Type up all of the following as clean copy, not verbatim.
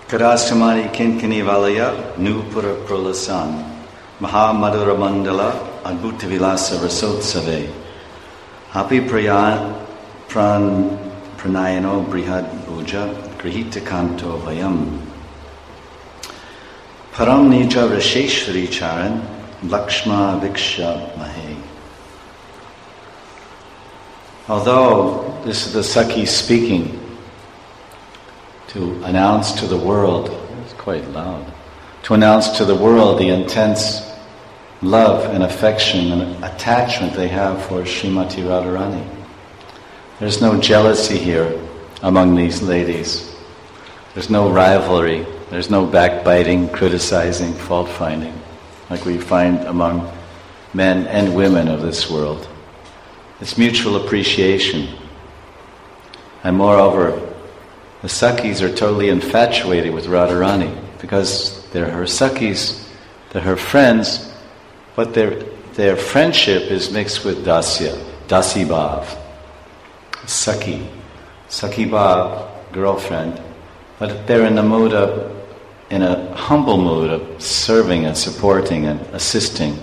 Karastamari Kinkani Valaya Nupura Prolasan Maha Madhura Mandala Adbhuta Vilasa Rasotsave Happy Pranayano Brihad Bhuja Grihita Kanto Vayam Param Nija Rasheshwari Charan Lakshma Viksha Mahe. Although this is the Sakhi speaking, to announce to the world, it's quite loud, to announce to the world the intense love and affection and attachment they have for Srimati Radharani. There's no jealousy here among these ladies. There's no rivalry. There's no backbiting, criticizing, fault-finding, like we find among men and women of this world. It's mutual appreciation. And moreover, the Sakhis are totally infatuated with Radharani because they're her Sakhis, they're her friends, but their friendship is mixed with dasya, dasi bhav, Sakhi bhav, girlfriend, but they're in a humble mood of serving and supporting and assisting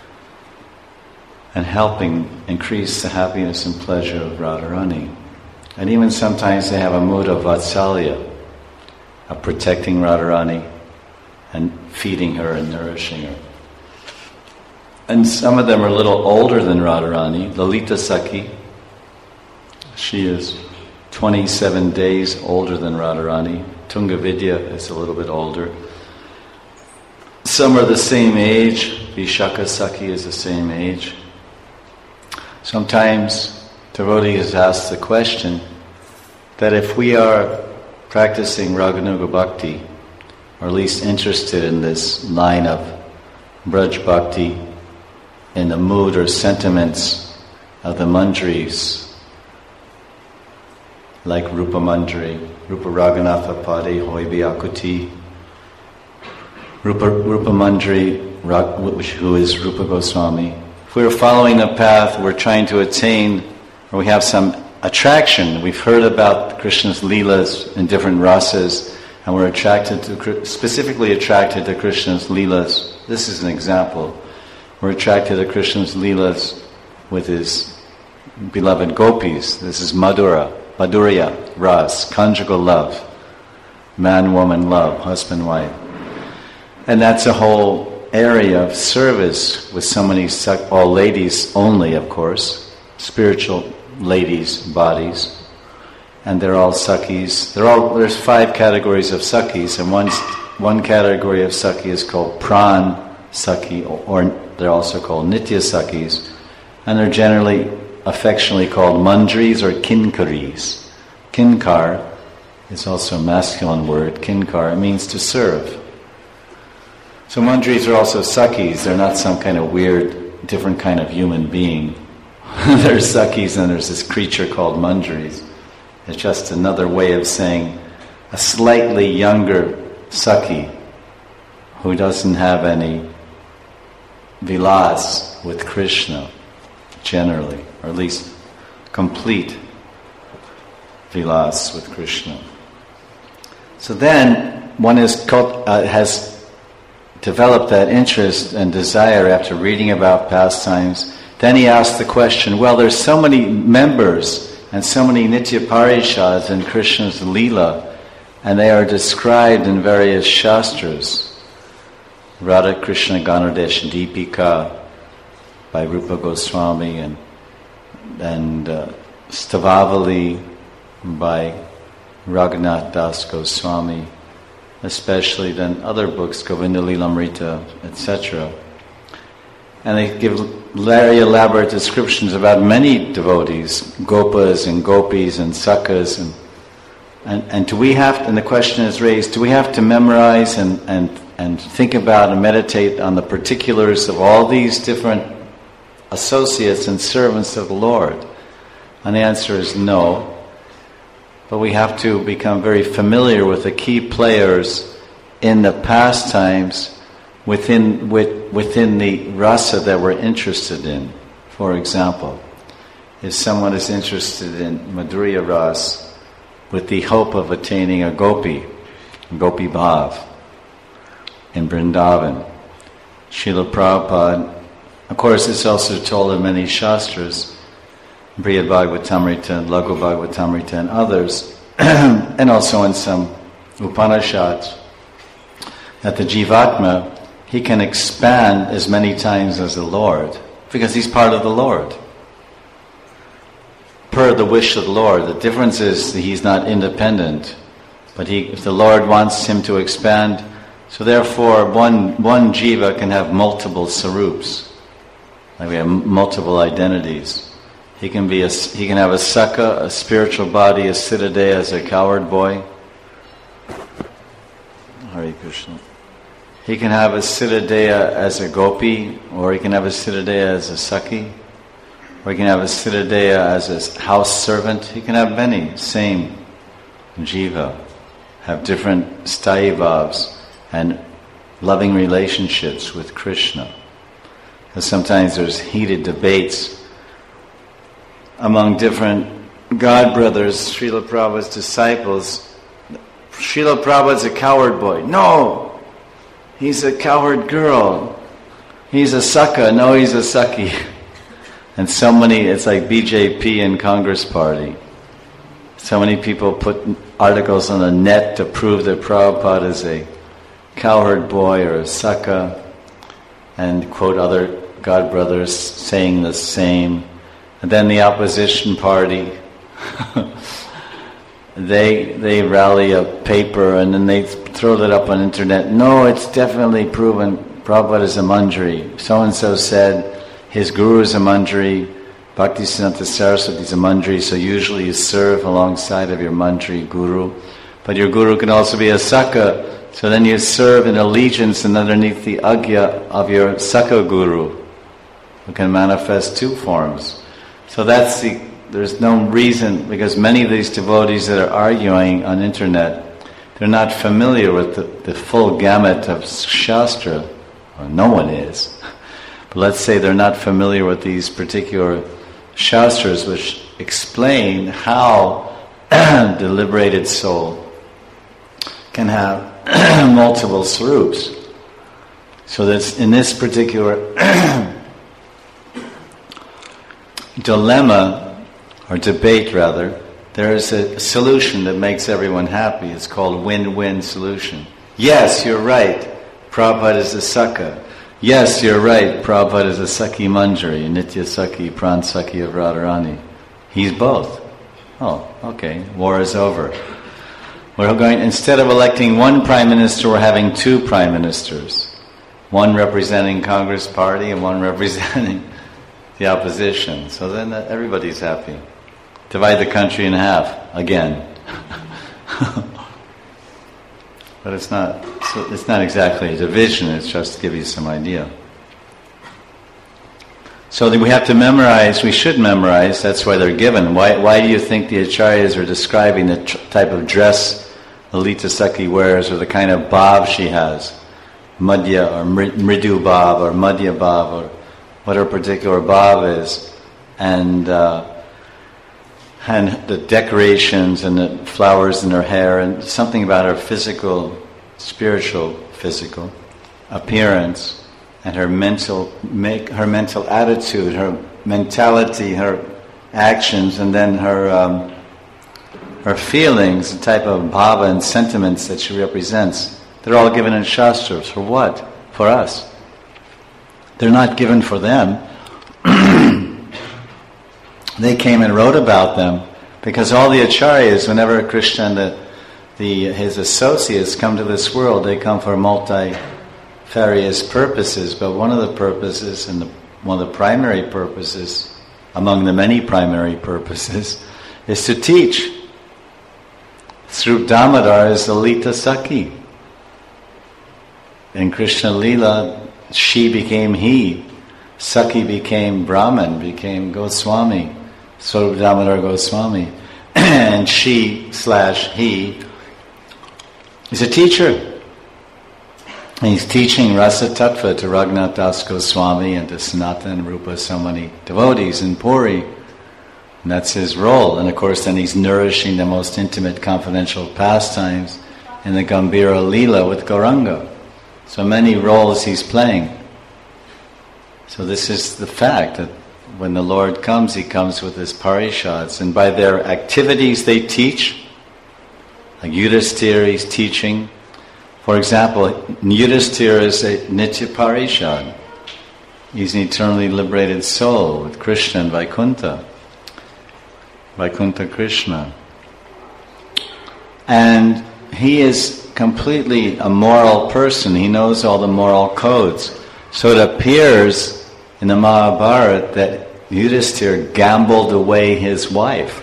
and helping increase the happiness and pleasure of Radharani. And even sometimes they have a mood of vatsalya, of protecting Radharani and feeding her and nourishing her. And some of them are a little older than Radharani. Lalita Sakhi, she is 27 days older than Radharani. Tunga Vidya is a little bit older. Some are the same age. Vishaka Sakhi is the same age. Sometimes devotees ask the question that if we are practicing Raganuga Bhakti, or at least interested in this line of Braj Bhakti, in the mood or sentiments of the manjaris, like Rupa Manjari, Rupa Raghunatha Pade Hoibi Akuti, Rupa Manjari, who is Rupa Goswami. If we're following the path, we're trying to attain, or we have some attraction. We've heard about Krishna's Leelas in different rasas, and we're specifically attracted to Krishna's Leelas. This is an example. We're attracted to Krishna's Leelas with his beloved gopis. This is Madhurya, Ras, conjugal love, man-woman love, husband-wife. And that's a whole area of service with so many, all ladies only, of course, spiritual ladies' bodies. And they're all Sakhis. There's 5 categories of Sakhis, and one category of Sakhi is called Pran Sakhi, or they're also called Nitya Sakhis, and they're generally affectionately called Manjaris or Kinkaris. Kinkar is also a masculine word. Kinkar means to serve. So Manjaris are also Sakhis. They're not some kind of weird, different kind of human being. There's Sakhis and there's this creature called Manjaris. It's just another way of saying a slightly younger Sakhi who doesn't have any vilas with Krishna, generally, or at least complete vilas with Krishna. So then one has developed that interest and desire after reading about pastimes. Then he asks the question, well, there's so many members and so many Nitya Parishads in Krishna's Leela, and they are described in various shastras. Radha Krishna Ganadesh Deepika by Rupa Goswami and Stavavali by Raghunath Das Goswami, especially then other books, Govinda Lilamrita, etc. And they give very elaborate descriptions about many devotees, gopas and gopis and sakhas, and do we have to, and the question is raised, do we have to memorize and think about and meditate on the particulars of all these different associates and servants of the Lord? And the answer is no. But we have to become very familiar with the key players in the pastimes within the rasa that we're interested in. For example, if someone is interested in Madhurya Ras with the hope of attaining a gopi, Gopi Bhav in Vrindavan. Srila Prabhupada, of course, it's also told in many shastras, Brihad Bhagavatamrita, Laghu Bhagavatamrita, and others, and also in some Upanishads, that the Jivatma, he can expand as many times as the Lord, because he's part of the Lord. Per the wish of the Lord. The difference is that he's not independent, but if the Lord wants him to expand, so therefore one jiva can have multiple sarups, like we have multiple identities. He can have a Sakha, a spiritual body, a Siddhadeha as a coward boy. Hare Krishna. He can have a Siddhadeha as a gopi, or he can have a Siddhadeha as a Sakhi, or he can have a Siddhadeha as a house servant. He can have many, same jiva, have different sthayi bhavs and loving relationships with Krishna. Because sometimes there's heated debates among different God brothers, Srila Prabhupada's disciples. Srila Prabhupada's a coward boy. No! He's a coward girl. He's a Sakha. No, he's a Sakhi. And so many, it's like BJP and Congress Party. So many people put articles on the net to prove that Prabhupada is a cowherd boy or a Sakha, and quote other God brothers saying the same. And then the opposition party, they rally a paper and then they throw that up on internet. No, it's definitely proven Prabhupada is a manjari. So-and-so said his guru is a manjari, Bhaktisiddhanta Saraswati is a manjari, so usually you serve alongside of your manjari guru. But your guru can also be a Sakha, so then you serve in allegiance and underneath the agya of your Sakha guru, who can manifest two forms. So there's no reason, because many of these devotees that are arguing on internet, they're not familiar with the full gamut of Shastra, or no one is. But let's say they're not familiar with these particular Shastras which explain how the liberated soul can have multiple swarups. So that's in this particular dilemma, or debate rather, there is a solution that makes everyone happy. It's called win-win solution. Yes, you're right, Prabhupada is a Sakha. Yes, you're right, Prabhupada is a Sakhi Manjari, Nitya Sakhi, Pran Sakhi of Radharani. He's both. Oh, okay, war is over. We're going, instead of electing one prime minister, we're having two prime ministers. One representing Congress Party and one representing the opposition. So then everybody's happy. Divide the country in half, again. But it's not exactly a division, it's just to give you some idea. So we have to memorize, we should memorize, that's why they're given. Why do you think the acharyas are describing the type of dress Lalita Sakhi wears, or the kind of bhav she has? Madhya or Mridu bhav or Madhya bhav, or what her particular bhav is. And the decorations and the flowers in her hair, and something about her spiritual physical appearance, and her mental attitude, her mentality, her actions, and then her feelings, the type of bhava and sentiments that she represents. They're all given in Shastras. For what? For us. They're not given for them. They came and wrote about them, because all the acharyas, whenever Krishna and his associates come to this world, they come for multifarious purposes, but one of the purposes, and one of the primary purposes, among the many primary purposes, is to teach. Srup Damodar is Lalita Sakhi. In Krishna Lila, she became he. Sakhi became Brahman, became Goswami, Swarup Damodar Goswami. And she/he is a teacher. And he's teaching Rasa Tattva to Raghunath Das Goswami and to Sanatana Rupa, so many devotees in Puri. And that's his role. And of course then he's nourishing the most intimate confidential pastimes in the Gambhira Leela with Gauranga. So many roles he's playing. So this is the fact that when the Lord comes, he comes with his parishads, and by their activities they teach. Like Yudhisthira, he's teaching. For example, Yudhisthira is a Nitya Parishad. He's an eternally liberated soul with Krishna and Vaikuntha Krishna. And he is completely a moral person. He knows all the moral codes. So it appears in the Mahabharata that Yudhisthira gambled away his wife.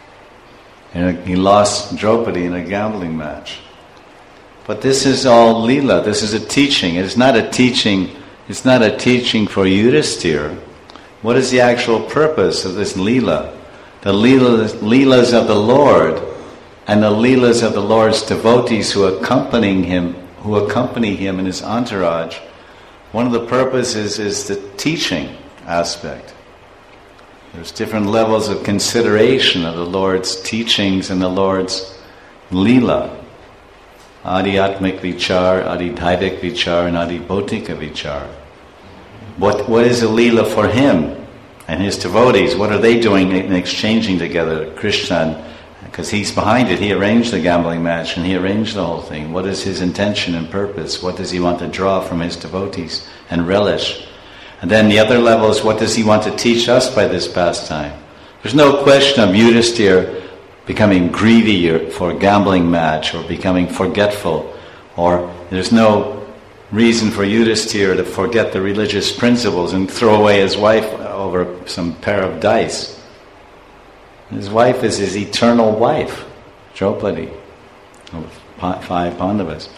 And he lost Draupadi in a gambling match. But this is all Leela. This is a teaching. It's not a teaching for Yudhisthira. What is the actual purpose of this Leela? The Leelas of the Lord and the Leelas of the Lord's devotees who accompany him in his entourage. One of the purposes is the teaching aspect. There's different levels of consideration of the Lord's teachings and the Lord's Leela. Adhyatmik vichar, adhidhaivik vichar, and adhibhautika vichar. What is a Leela for him and his devotees? What are they doing in exchanging together? Krishna, because he's behind it, he arranged the gambling match and he arranged the whole thing. What is his intention and purpose? What does he want to draw from his devotees and relish? And then the other level is, what does he want to teach us by this pastime? There's no question of Yudhisthira becoming greedy for a gambling match or becoming forgetful, or there's no reason for Yudhisthira to forget the religious principles and throw away his wife over some pair of dice. His wife is his eternal wife, Draupadi, of 5 Pandavas.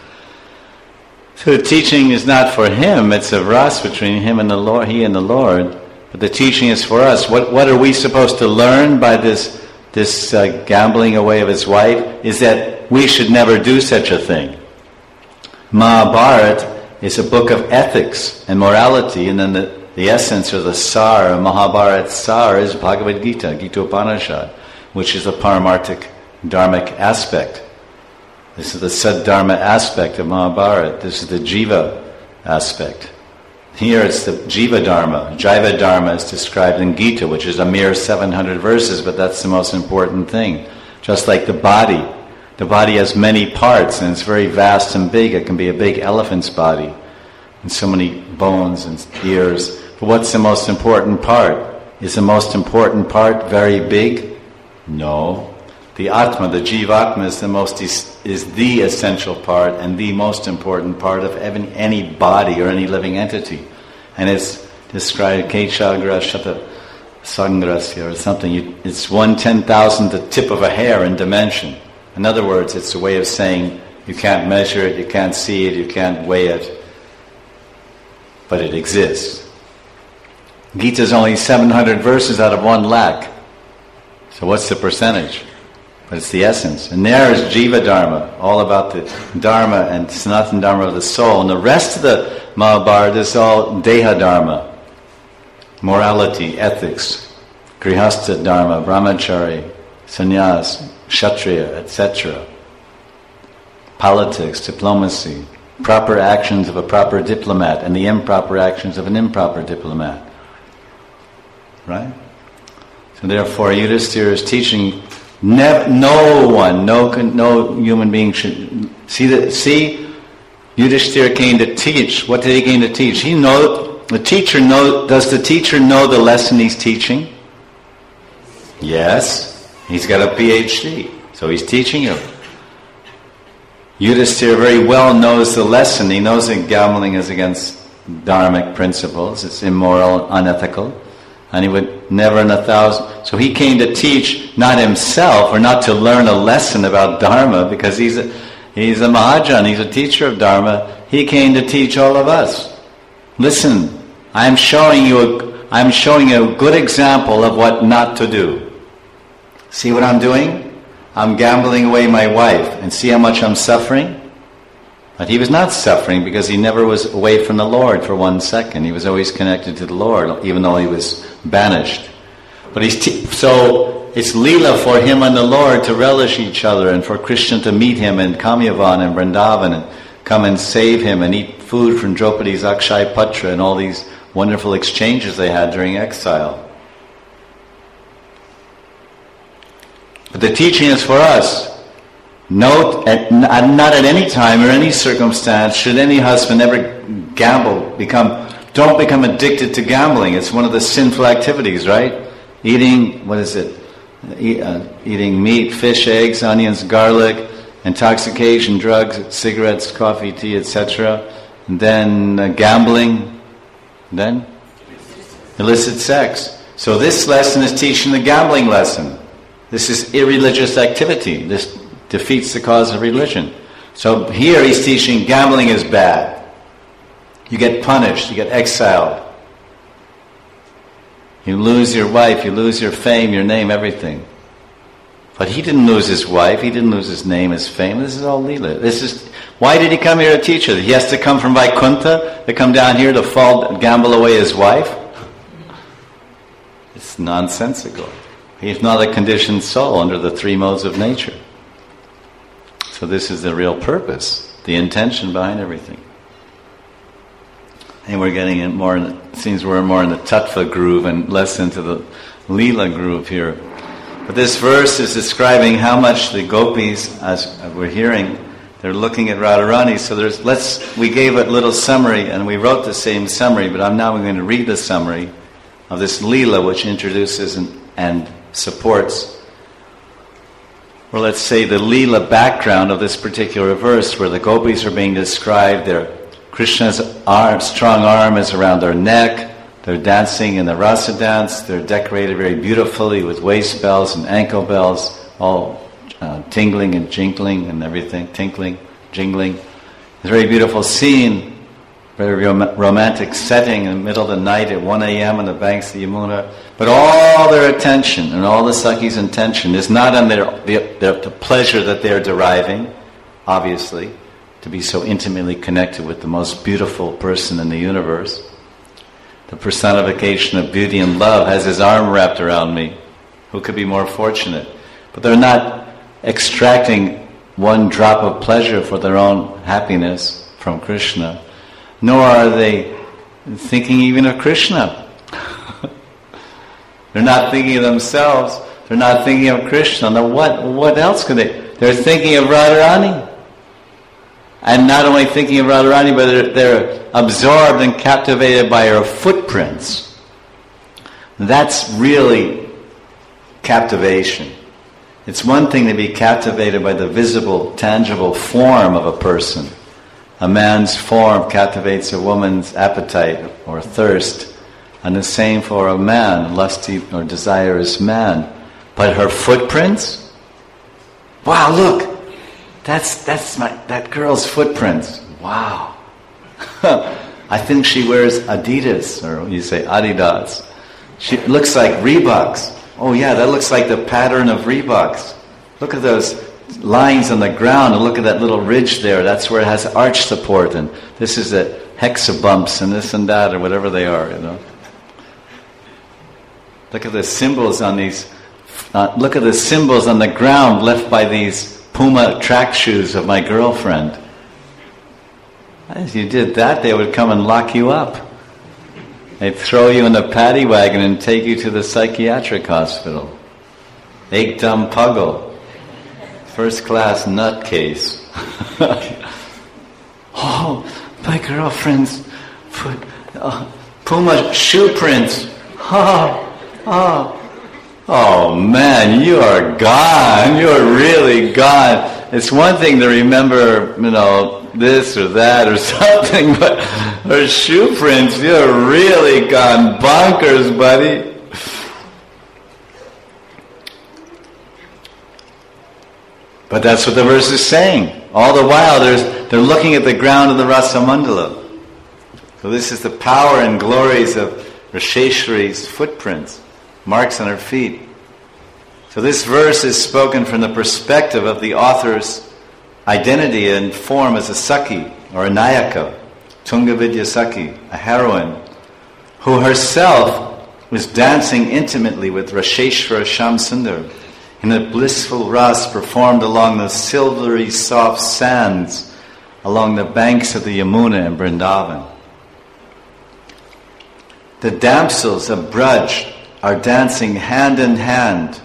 So the teaching is not for him, it's a ras between him and the Lord, he and the Lord, but the teaching is for us. What are we supposed to learn by this gambling away of his wife? Is that we should never do such a thing. Mahabharata is a book of ethics and morality, and then the essence or the sar, Mahabharata sar, is Bhagavad Gita, Gita Upanishad, which is the paramarthic dharmic aspect. This is the Saddharma aspect of Mahabharata. This is the Jiva aspect. Here it's the Jiva Dharma. Jiva Dharma is described in Gita, which is a mere 700 verses, but that's the most important thing. Just like the body. The body has many parts, and it's very vast and big. It can be a big elephant's body, and so many bones and ears. But what's the most important part? Is the most important part very big? No. The Atma, the Jivatma, is the essential part and the most important part of any body or any living entity. And it's described, Kechagra Shata Sangrasya or something. It's 1/10,000th the tip of a hair in dimension. In other words, it's a way of saying you can't measure it, you can't see it, you can't weigh it, but it exists. Gita is only 700 verses out of 1 lakh. So what's the percentage? But it's the essence. And there is Jiva Dharma, all about the Dharma and Sanatana Dharma of the soul. And the rest of the Mahabharata is all Deha Dharma, morality, ethics, Grihastha Dharma, Brahmachari, Sannyas, Kshatriya, etc. Politics, diplomacy, proper actions of a proper diplomat and the improper actions of an improper diplomat. Right? So therefore, Yudhisthira is teaching. No human being should see. Yudhisthira came to teach. What did he came to teach? Does the teacher know the lesson he's teaching? Yes, he's got a PhD, so he's teaching you. Yudhisthira very well knows the lesson. He knows that gambling is against dharmic principles. It's immoral, unethical. And he would never in 1,000... So he came to teach, not himself, or not to learn a lesson about Dharma, because he's a Mahajan, he's a teacher of Dharma. He came to teach all of us. Listen, I'm showing you a good example of what not to do. See what I'm doing? I'm gambling away my wife, and see how much I'm suffering? But he was not suffering because he never was away from the Lord for 1 second. He was always connected to the Lord, even though he was banished. But so it's Leela for him and the Lord to relish each other, and for Krishna to meet him in Kamyavan and Vrindavan and come and save him and eat food from Draupadi's Akshay Patra, and all these wonderful exchanges they had during exile. But the teaching is for us. Note, not at any time or any circumstance should any husband ever gamble, don't become addicted to gambling. It's one of the sinful activities, right? Eating, eating meat, fish, eggs, onions, garlic, intoxication, drugs, cigarettes, coffee, tea, etc. And then gambling, then illicit sex. So this lesson is teaching the gambling lesson. This is irreligious activity. This defeats the cause of religion. So here he's teaching gambling is bad. You get punished, you get exiled. You lose your wife, you lose your fame, your name, everything. But he didn't lose his wife, he didn't lose his name, his fame. This is all Leela. Why did he come here to teach us? He has to come from Vaikuntha to come down here to gamble away his wife? It's nonsensical. He's not a conditioned soul under the three modes of nature. So this is the real purpose, the intention behind everything. And we're getting in more, it seems we're more in the Tattva groove and less into the Leela groove here. But this verse is describing how much the gopis, as we're hearing, they're looking at Radharani. So we gave a little summary, and we wrote the same summary, but I'm now going to read the summary of this Leela, which introduces and supports, or let's say the Leela background of this particular verse, where the gopis are being described. Krishna's strong arm is around their neck. They're dancing in the rasa dance. They're decorated very beautifully with waist bells and ankle bells, all tingling and jingling and everything, jingling. It's a very beautiful scene, very romantic setting in the middle of the night at 1 a.m. on the banks of Yamuna. But all their attention and all the Sakhi's intention is not on the pleasure that they're deriving, obviously, to be so intimately connected with the most beautiful person in the universe. The personification of beauty and love has his arm wrapped around me. Who could be more fortunate? But they're not extracting one drop of pleasure for their own happiness from Krishna, nor are they thinking even of Krishna. They're not thinking of themselves. They're not thinking of Krishna. Now what else could they? They're thinking of Radharani. And not only thinking of Radharani, but they're absorbed and captivated by her footprints. That's really captivation. It's one thing to be captivated by the visible, tangible form of a person. A man's form captivates a woman's appetite or thirst, and the same for a man, lusty or desirous man. But her footprints? Wow, look! That's that girl's footprints. Wow. I think she wears Adidas, or you say Adidas. She looks like Reeboks. Oh yeah, that looks like the pattern of Reeboks. Look at those lines on the ground, and look at that little ridge there. That's where it has arch support, and this is the hexabumps and this and that, or whatever they are, Look at the symbols on these. Look at the symbols on the ground left by these Puma track shoes of my girlfriend. If you did that, they would come and lock you up. They'd throw you in the paddy wagon and take you to the psychiatric hospital. Ekdam Puggle. First class nutcase. Oh, my girlfriend's foot. Puma shoe prints. Oh man, you are gone. You are really gone. It's one thing to remember, this or that or something, but her shoe prints, you're really gone bonkers, buddy. But that's what the verse is saying. All the while, they're looking at the ground of the Rasa Mandala. So this is the power and glories of Rasheshwari's footprints. Marks on her feet. So this verse is spoken from the perspective of the author's identity and form as a Sakhi, or a Nayaka, Tunga Vidya Sakhi, a heroine, who herself was dancing intimately with Rasheshwara Shyamsundar in a blissful ras performed along the silvery soft sands along the banks of the Yamuna in Vrindavan. The damsels of Braj are dancing hand in hand.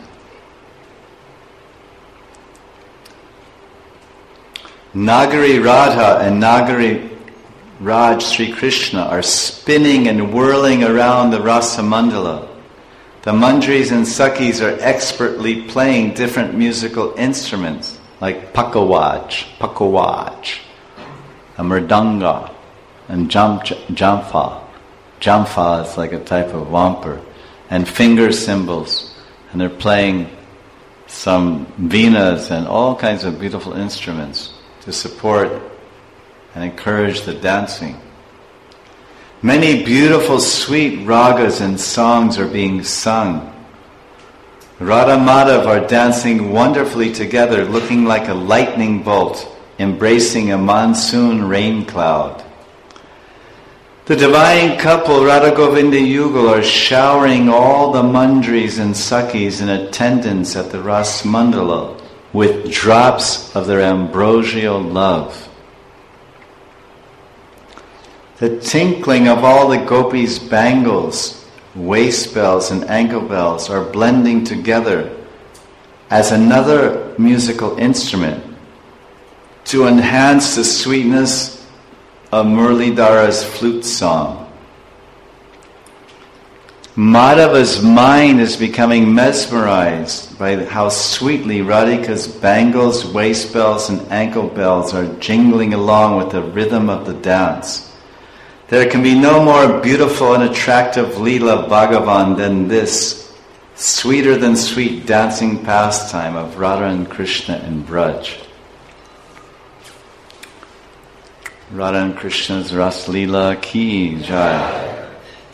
Nagari Radha and Nagari Raj Sri Krishna are spinning and whirling around the Rasa Mandala. The Mandris and Sakhis are expertly playing different musical instruments like pakawaj, a mridanga, and jamfa. Jamfa is like a type of wampur, and finger cymbals. And they're playing some venas and all kinds of beautiful instruments to support and encourage the dancing. Many beautiful, sweet ragas and songs are being sung. Radha Madhav are dancing wonderfully together, looking like a lightning bolt, embracing a monsoon rain cloud. The divine couple, Radha Govinda Yugal, are showering all the mandris and sakhis in attendance at the Ras Mandala with drops of their ambrosial love. The tinkling of all the gopis' bangles, waist bells and ankle bells are blending together as another musical instrument to enhance the sweetness of Muralidhara's flute song. Madhava's mind is becoming mesmerized by how sweetly Radhika's bangles, waist bells and ankle bells are jingling along with the rhythm of the dance. There can be no more beautiful and attractive Leela Bhagavan than this, sweeter than sweet dancing pastime of Radha and Krishna in Braj. Radha and Krishna's Ras Leela Ki Jai.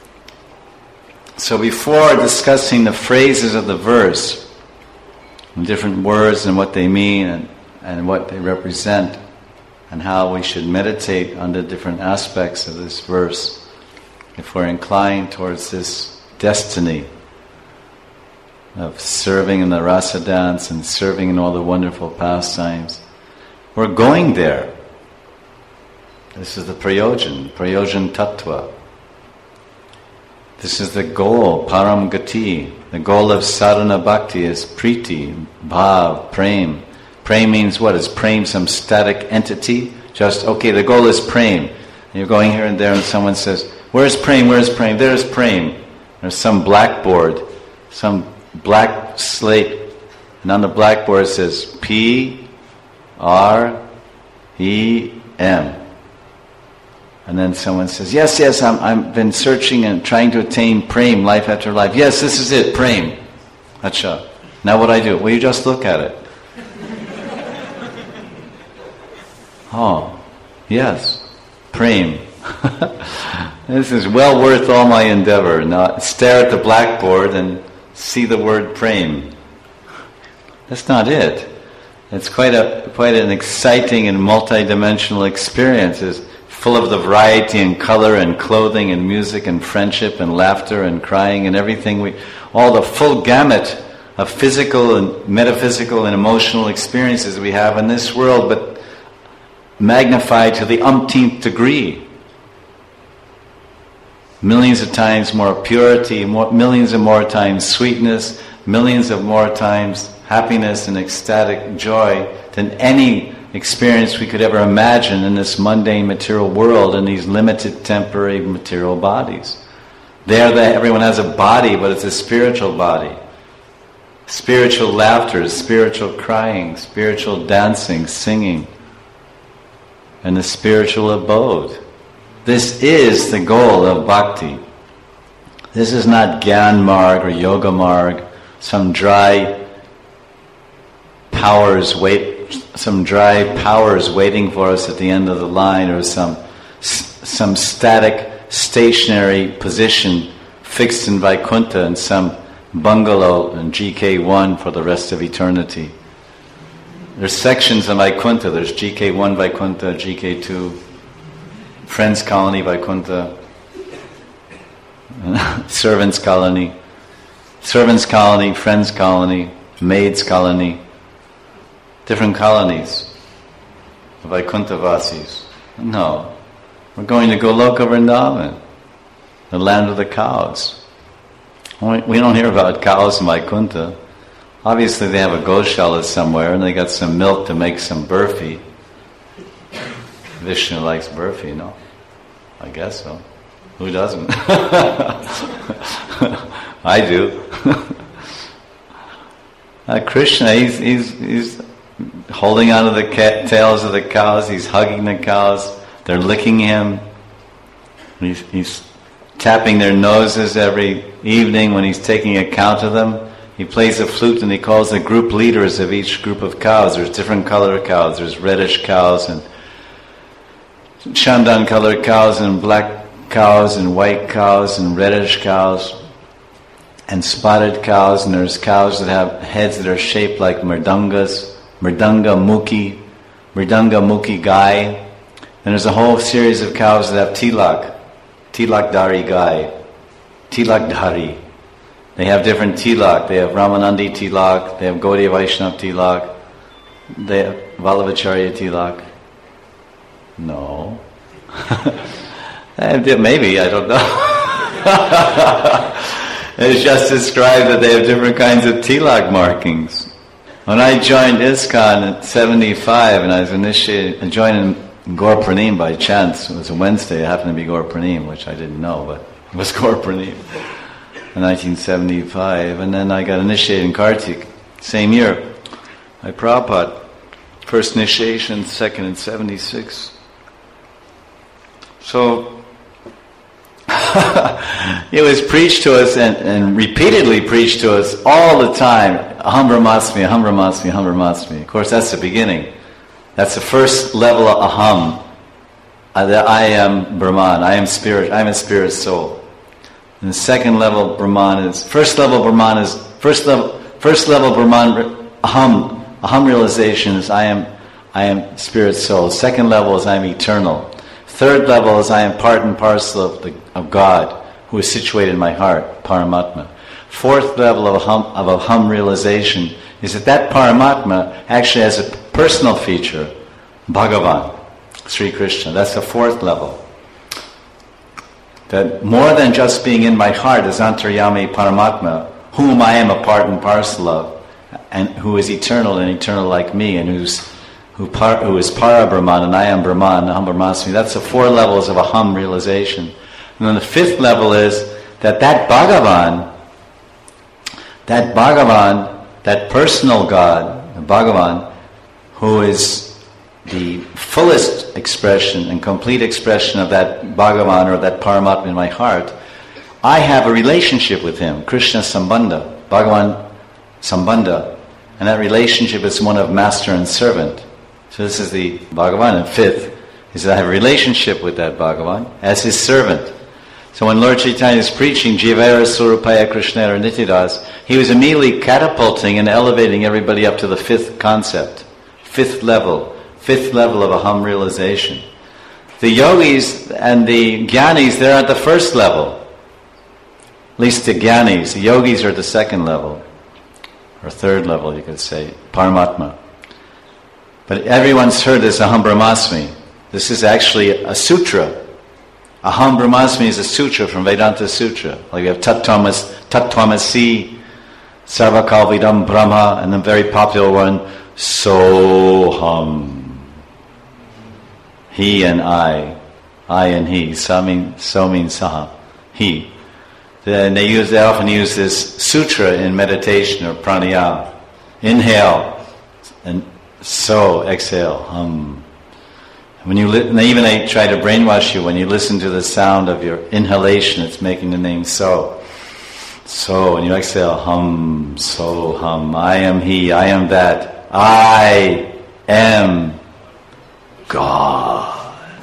So before discussing the phrases of the verse, and different words and what they mean and what they represent, and how we should meditate on the different aspects of this verse, if we're inclined towards this destiny of serving in the rasa dance and serving in all the wonderful pastimes, we're going there. This is the prayojan tattva. This is the goal, param gati. The goal of sadhana bhakti is priti, bhav, prem. Prem means what? Is prem some static entity? Just, okay, the goal is prem. And you're going here and there and someone says, where's prem, where's prem? There's prem. There's some blackboard, some black slate. And on the blackboard it says P-R-E-M. And then someone says, yes, I've been searching and trying to attain prem, life after life. Yes, this is it, prem. Acha. Now what I do? Well, you just look at it. Oh, yes, prem. This is well worth all my endeavor. Now stare at the blackboard and see the word prem. That's not it. It's quite an exciting and multi-dimensional experience. It's full of the variety and color and clothing and music and friendship and laughter and crying and everything. All the full gamut of physical and metaphysical and emotional experiences we have in this world, but magnified to the umpteenth degree. Millions of times more purity, millions of more times sweetness, millions of more times happiness and ecstatic joy than any experience we could ever imagine in this mundane material world, in these limited temporary material bodies. Everyone has a body, but it's a spiritual body. Spiritual laughter, spiritual crying, spiritual dancing, singing, and the spiritual abode. This is the goal of bhakti. This is not Gyan Marg or Yoga Marg, some dry powers waiting for us at the end of the line, or some static, stationary position fixed in Vaikuntha in some bungalow in GK1 for the rest of eternity. There's sections in Vaikuntha. There's GK1 Vaikuntha, GK2, Friends Colony Vaikuntha. servants' colony, friends' colony, maids' colony, different colonies of Vaikuntha-vasis. No, we're going to Goloka Vrindavan, the land of the cows. We don't hear about cows in Vaikuntha. Obviously they have a Goshala somewhere and they got some milk to make some burfi. Vishnu likes burfi, no? I guess so. Who doesn't? I do. Krishna, he's holding onto the tails of the cows. He's hugging the cows. They're licking him. He's tapping their noses every evening when he's taking account of them. He plays a flute and he calls the group leaders of each group of cows. There's different colored cows. There's reddish cows and Chandan colored cows and black cows and white cows and reddish cows and spotted cows, and there's cows that have heads that are shaped like mridangas, mridanga mukhi Gai, and there's a whole series of cows that have tilakdari Gai, tilakdari. They have different tilak. They have Ramanandi tilak, they have Gaudiya Vaishnav tilak, they have Vallabhacharya tilak. No. Maybe, I don't know. It's just described that they have different kinds of tilak markings. When I joined ISKCON at 75 and I was initiated, I joined in Gaur Pranim by chance. It was a Wednesday, it happened to be Gaur Pranim, which I didn't know, but it was Gaur Pranim in 1975. And then I got initiated in Kartik, same year, by Prabhupada. First initiation, second in 76. So, it was preached to us and repeatedly preached to us all the time. Aham Brahmasmi, Aham Brahmasmi, Aham Brahmasmi. Of course, that's the beginning. That's the first level of Aham. That I am Brahman, I am spirit, I am a spirit soul. And the second level Brahman is, first level Brahman, Aham realization is I am spirit soul. Second level is I am eternal. Third level is I am part and parcel of God, who is situated in my heart, Paramatma. Fourth level of Aham realization is that Paramatma actually has a personal feature, Bhagavan, Sri Krishna. That's the fourth level. That more than just being in my heart is Antaryami Paramatma, whom I am a part and parcel of, and who is eternal and eternal like me, and who is Para Brahman, and I am Brahman, Aham Brahmasmi. That's the four levels of Aham realization. And then the fifth level is that Bhagavan, that personal God, the Bhagavan, who is the fullest expression and complete expression of that Bhagavan or that Paramatma in my heart, I have a relationship with him, Krishna Sambandha, Bhagavan Sambandha, and that relationship is one of master and servant. So this is the Bhagavan. And fifth is that I have a relationship with that Bhagavan as his servant. So when Lord Chaitanya is preaching Jivara Surupaya Krishnera Nityadas, he was immediately catapulting and elevating everybody up to the fifth concept, fifth level of Aham realization. The yogis and the jnanis, they're at the first level. At least the jnanis. The yogis are at the second level, or third level you could say, Paramatma. But everyone's heard this Aham Brahmasmi. This is actually a sutra. Aham Brahmasmi is a sutra from Vedanta Sutra. Like we have Tat Tvamasi, Sarvakal Vidam Brahma, and the very popular one, Soham. He and I and he. So means Saha, he. Then they often use this sutra in meditation or pranayama. Inhale and so exhale, hum. When you they try to brainwash you when you listen to the sound of your inhalation, it's making the name so. So when you exhale, hum, so hum. I am he, I am that. I am God.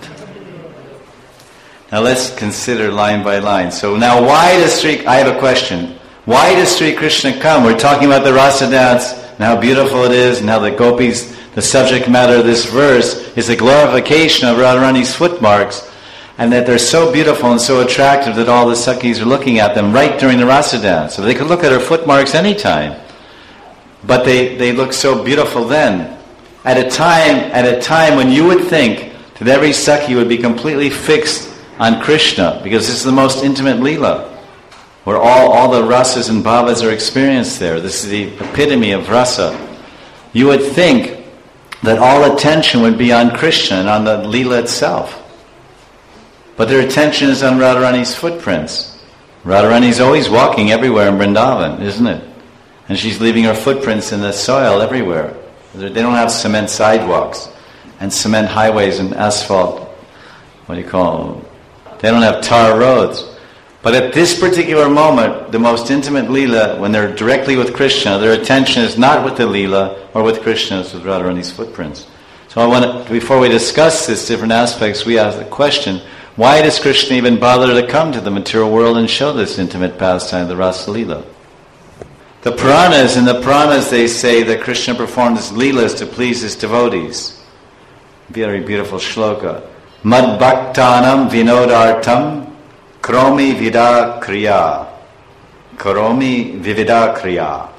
Now let's consider line by line. So now I have a question. Why does Sri Krishna come? We're talking about the rasa dance, and how beautiful it is, and how the gopis, the subject matter of this verse is the glorification of Radharani's footmarks. and that they're so beautiful and so attractive that all the Sakhis are looking at them right during the rasa dance. So they could look at her footmarks anytime, but they look so beautiful then. At a time when you would think that every Sakhi would be completely fixed on Krishna, because this is the most intimate Leela, where all the rasas and bhavas are experienced there. This is the epitome of rasa. You would think that all attention would be on Krishna and on the Leela itself. But their attention is on Radharani's footprints. Radharani's always walking everywhere in Vrindavan, isn't it? And she's leaving her footprints in the soil everywhere. They don't have cement sidewalks and cement highways and asphalt, what do you call them? They don't have tar roads. But at this particular moment, the most intimate Leela, when they're directly with Krishna, their attention is not with the Leela or with Krishna, it's with Radharani's footprints. So I want to, before we discuss these different aspects, we ask the question, why does Krishna even bother to come to the material world and show this intimate pastime, the Rasa Leela? In the Puranas, they say that Krishna performed his Leelas to please his devotees. Very beautiful shloka. Mad bhaktanam vinodartam kromi vida kriya. Karomi vivida kriya.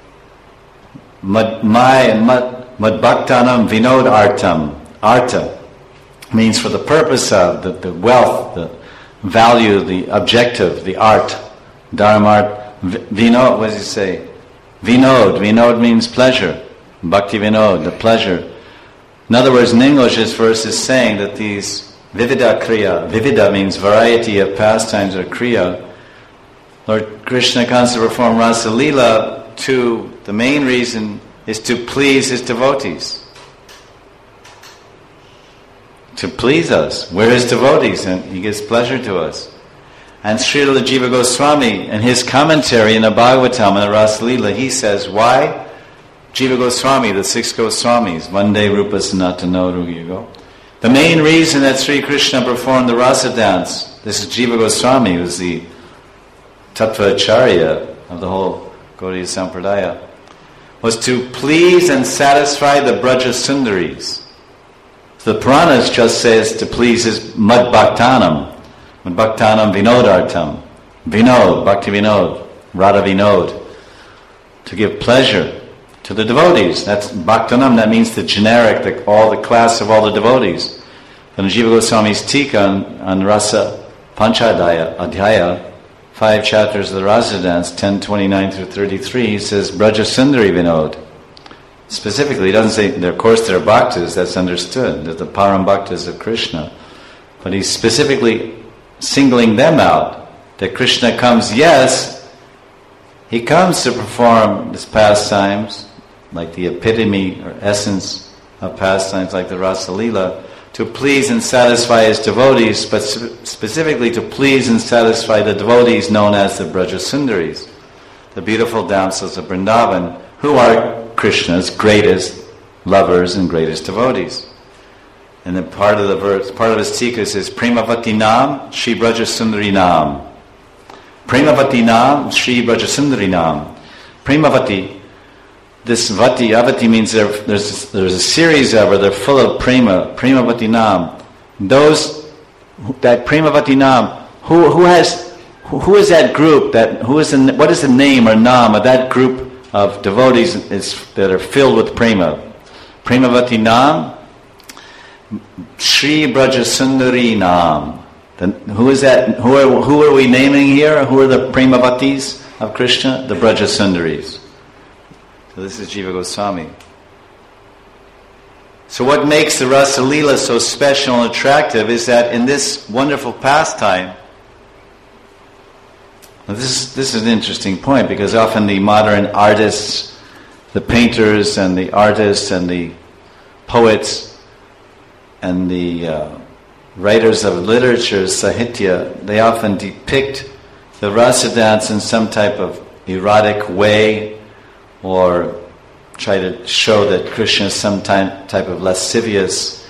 Mad bhaktanam vinodartam. Arta means for the purpose of, the wealth, the value, the objective, the art. Dharma. Vinod, what does he say? Vinod means pleasure. Bhakti vinod, the pleasure. In other words, in English, this verse is saying that these vivida kriya, vivida means variety of pastimes or kriya. Lord Krishna comes to perform Rasa Leela the main reason is to please his devotees. To please us. We're his devotees and he gives pleasure to us. And Srila Jiva Goswami, in his commentary in the Bhagavatam and the Rasa Leela, he says, why Jiva Goswami, the 6 Goswamis, Vande Rupa Sanatana Rugyugo. The main reason that Sri Krishna performed the Rasa dance, this is Jiva Goswami, who's the Tattva Acharya of the whole Gaudiya Sampradaya, was to please and satisfy the Braja Sundaris. The Puranas just says to please his Mad Bhaktanam. Mad Bhaktanam Vinodartam. Vinod, Bhakti Vinod, Radha Vinod. To give pleasure to the devotees. That's Bhaktanam, that means the generic, the class of all the devotees. But in Jiva Goswami's Tika on Rasa Panchadhyaya, 5 chapters of the Rasa dance, 10:29 through 33, he says, Braja Sundari Vinod. Specifically, he doesn't say, of course there are bhaktas, that's understood, that the param bhaktas of Krishna. But he's specifically singling them out, that Krishna comes, yes, he comes to perform his pastimes, like the epitome or essence of pastimes like the Rasa Leela, to please and satisfy his devotees, but specifically to please and satisfy the devotees known as the Braja Sundaris, the beautiful damsels of Vrindavan, who are Krishna's greatest lovers and greatest devotees. And then part of the verse, part of his tika says, Premavati Nam, Shri Braja Sundari Nam. Premavati Nam, Shri Braja Sundari Nam. Premavati, this Vati, Avati means there's a series of her, they're full of Prema, Premavati Nam. That Premavati Nam, who is that group, what is the name or Nam of that group of devotees that are filled with Prema? Premavati Nam, Shri Braja Sundari Nam. Who is that? Who are we naming here? Who are the Premavatis of Krishna? The Braja Sundaris. So this is Jiva Goswami. So what makes the Rasa Leela so special and attractive is that in this wonderful pastime, this is an interesting point, because often the modern artists, the painters and the artists and the poets and the writers of literature, Sahitya, they often depict the Rasa dance in some type of erotic way, or try to show that Krishna is some type of lascivious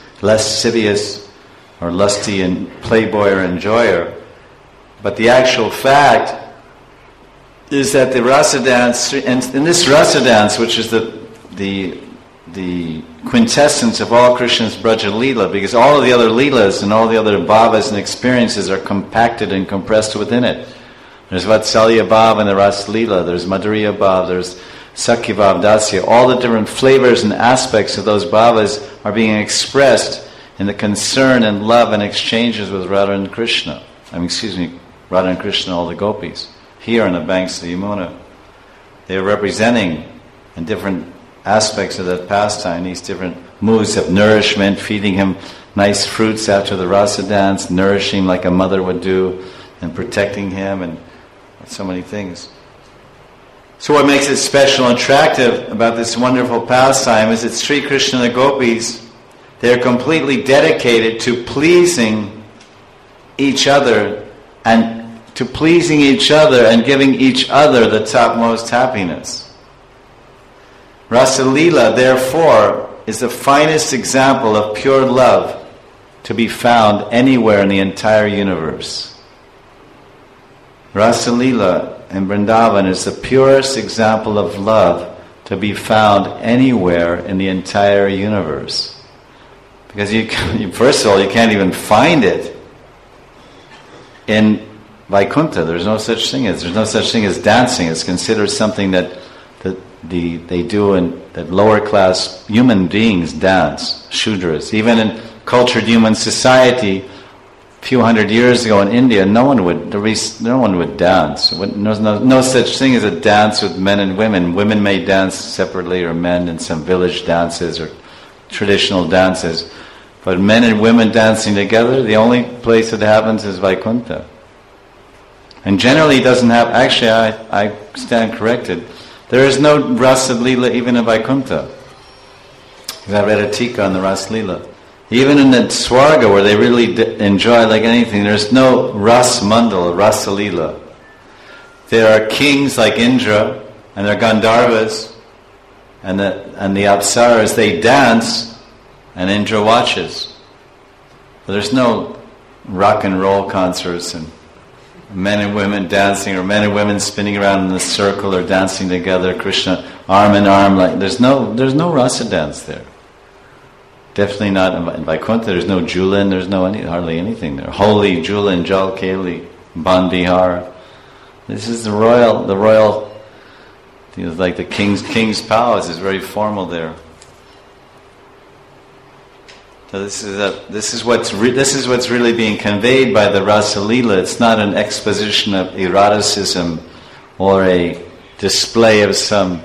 or lusty and playboy or enjoyer. But the actual fact is that the Rasa dance, in this Rasa dance, which is the the quintessence of all Krishna's Braja Leela, because all of the other Leelas and all the other bhavas and experiences are compacted and compressed within it. There's Vatsalya Bhav and the Ras Leela, there's Madhurya Bhav, there's Sakya Bhav, Dasya. All the different flavors and aspects of those bhavas are being expressed in the concern and love and exchanges with Radha and Krishna. Radha and Krishna, all the gopis, here on the banks of the Yamuna. They're representing in different aspects of that pastime, these different moods of nourishment, feeding him nice fruits after the rasa dance, nourishing like a mother would do, and protecting him, and so many things. So what makes it special and attractive about this wonderful pastime is that Sri Krishna and the gopis, they're completely dedicated to pleasing each other and giving each other the topmost happiness. Rasa Leela, therefore, is the finest example of pure love to be found anywhere in the entire universe. Rasa Leela in Vrindavan is the purest example of love to be found anywhere in the entire universe. Because first of all, you can't even find it in Vaikuntha. There's no such thing as dancing. It's considered something that they do in that lower class human beings dance, Shudras. Even in cultured human society, a few hundred years ago in India, no one would dance. No such thing as a dance with men and women. Women may dance separately, or men in some village dances or traditional dances. But men and women dancing together, the only place it happens is Vaikuntha. And generally it doesn't have, actually I stand corrected, there is no Rasa Leela even in Vaikuntha. Because I read a tika on the Rasa Leela. Even in the Swarga where they really enjoy like anything, there's no Ras Mandal, Rasa Leela. There are kings like Indra, and there are Gandharvas, and the Apsaras, they dance, and Indra watches. But there's no rock and roll concerts and men and women dancing, or men and women spinning around in a circle or dancing together, Krishna arm in arm. Like there's no rasa dance there. Definitely not in Vaikuntha. There's no Julin. There's hardly anything there. Holy Julin, Jal Keli, Bandihar. This is the royal. Like the king's palace is very formal there. So this is what's really being conveyed by the Rasa Leela. It's not an exposition of eroticism or a display of some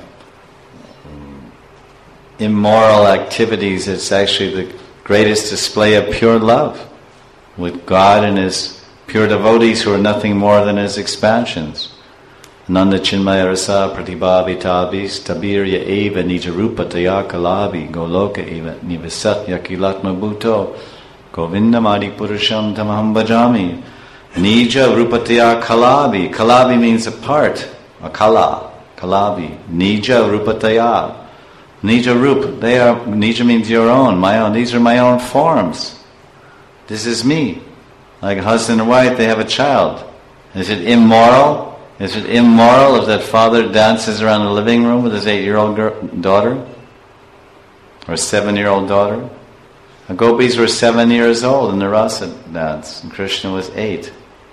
immoral activities. It's actually the greatest display of pure love with God and His pure devotees who are nothing more than His expansions. Nanda Chinmaya Rasa Pratibhavitabis Tabirya Eva Nijarupataya Kalabi Goloka Eva Nivasatya Kilatma Bhuto Govindamadi Purusham Tamaham Bhajami Nija Rupataya Kalabi. Kalabi means a part, a kala, Kalabi. Nija Rupataya. Nija Rup, Nija means your own, my own. These are my own forms. This is me. Like a husband and wife, they have a child. Is it immoral? Is it immoral if that father dances around the living room with his 8-year-old daughter? Or 7-year-old daughter? The gopis were 7 years old in the rasa dance, and Krishna was 8.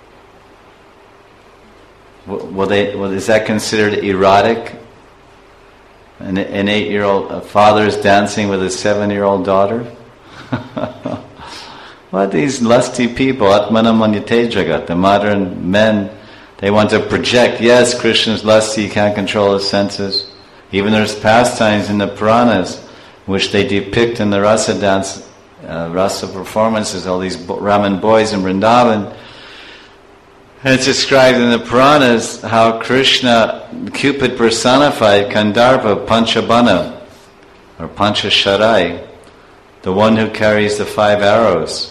Is that considered erotic? An 8-year-old father is dancing with his 7-year-old daughter? What these lusty people, Atmana Manyate Jagat, the modern men, they want to project, yes, Krishna's lusty, he can't control his senses. Even there's pastimes in the Puranas, which they depict in the rasa dance, rasa performances, all these Raman boys in Vrindavan. And it's described in the Puranas how Krishna, Cupid personified Kandharva Panchabana, or Panchasharai, the one who carries the 5 arrows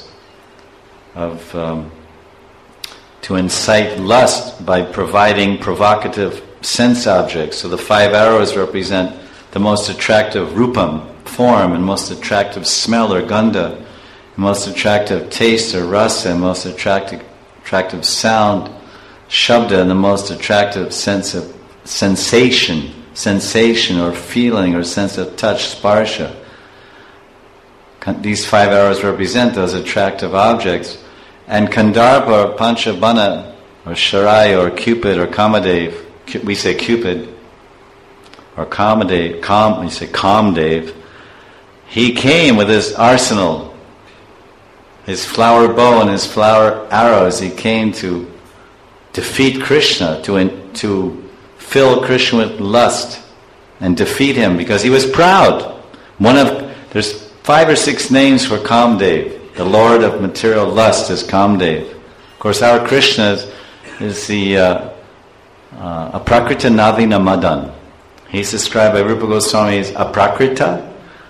to incite lust by providing provocative sense objects. So the 5 arrows represent the most attractive rupam, form, and most attractive smell or gandha, the most attractive taste or rasa, and most attractive sound, shabda, and the most attractive sense of sensation, sensation or feeling or sense of touch, sparsha. These 5 arrows represent those attractive objects. And Kandarpa or Panchabana or Sharai or Cupid or Kamadev, we say Cupid, or Kamadev, we say Kamdev, he came with his arsenal, his flower bow and his flower arrows. He came to defeat Krishna, to fill Krishna with lust and defeat him because he was proud. There's 5 or 6 names for Kamdev. The Lord of material lust is Kamdev. Of course, our Krishna is the Aprakrita Navina Madan. He's described by Rupa Goswami as Aprakrita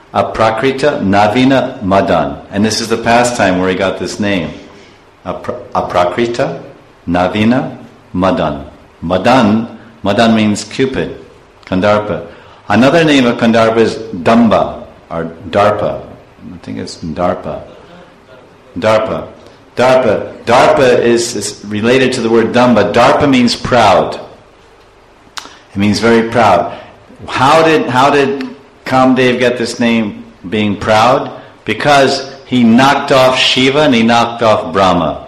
Navina Madan. And this is the pastime where he got this name. Aprakrita Navina Madan. Madan means Cupid, Kandarpa. Another name of Kandarpa is Damba, or Darpa. I think it's Darpa. Darpa is related to the word Damba. Darpa means proud. It means very proud. How did Kamdev get this name, being proud? Because he knocked off Shiva and he knocked off Brahma.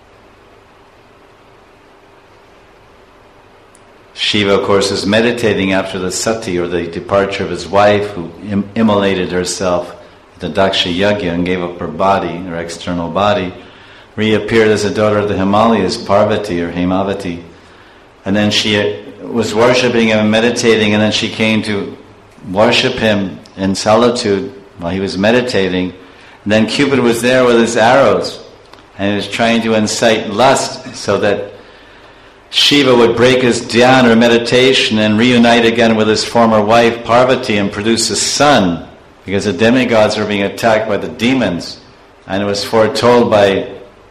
Shiva, of course, is meditating after the sati, or the departure of his wife, who immolated herself at the Daksha Yajna and gave up her body, her external body, reappeared as a daughter of the Himalayas, Parvati or Hemavati. And then she was worshipping him and meditating, and then she came to worship him in solitude while he was meditating. And then Cupid was there with his arrows, and he was trying to incite lust so that Shiva would break his dhyana or meditation and reunite again with his former wife Parvati and produce a son, because the demigods were being attacked by the demons. And it was foretold by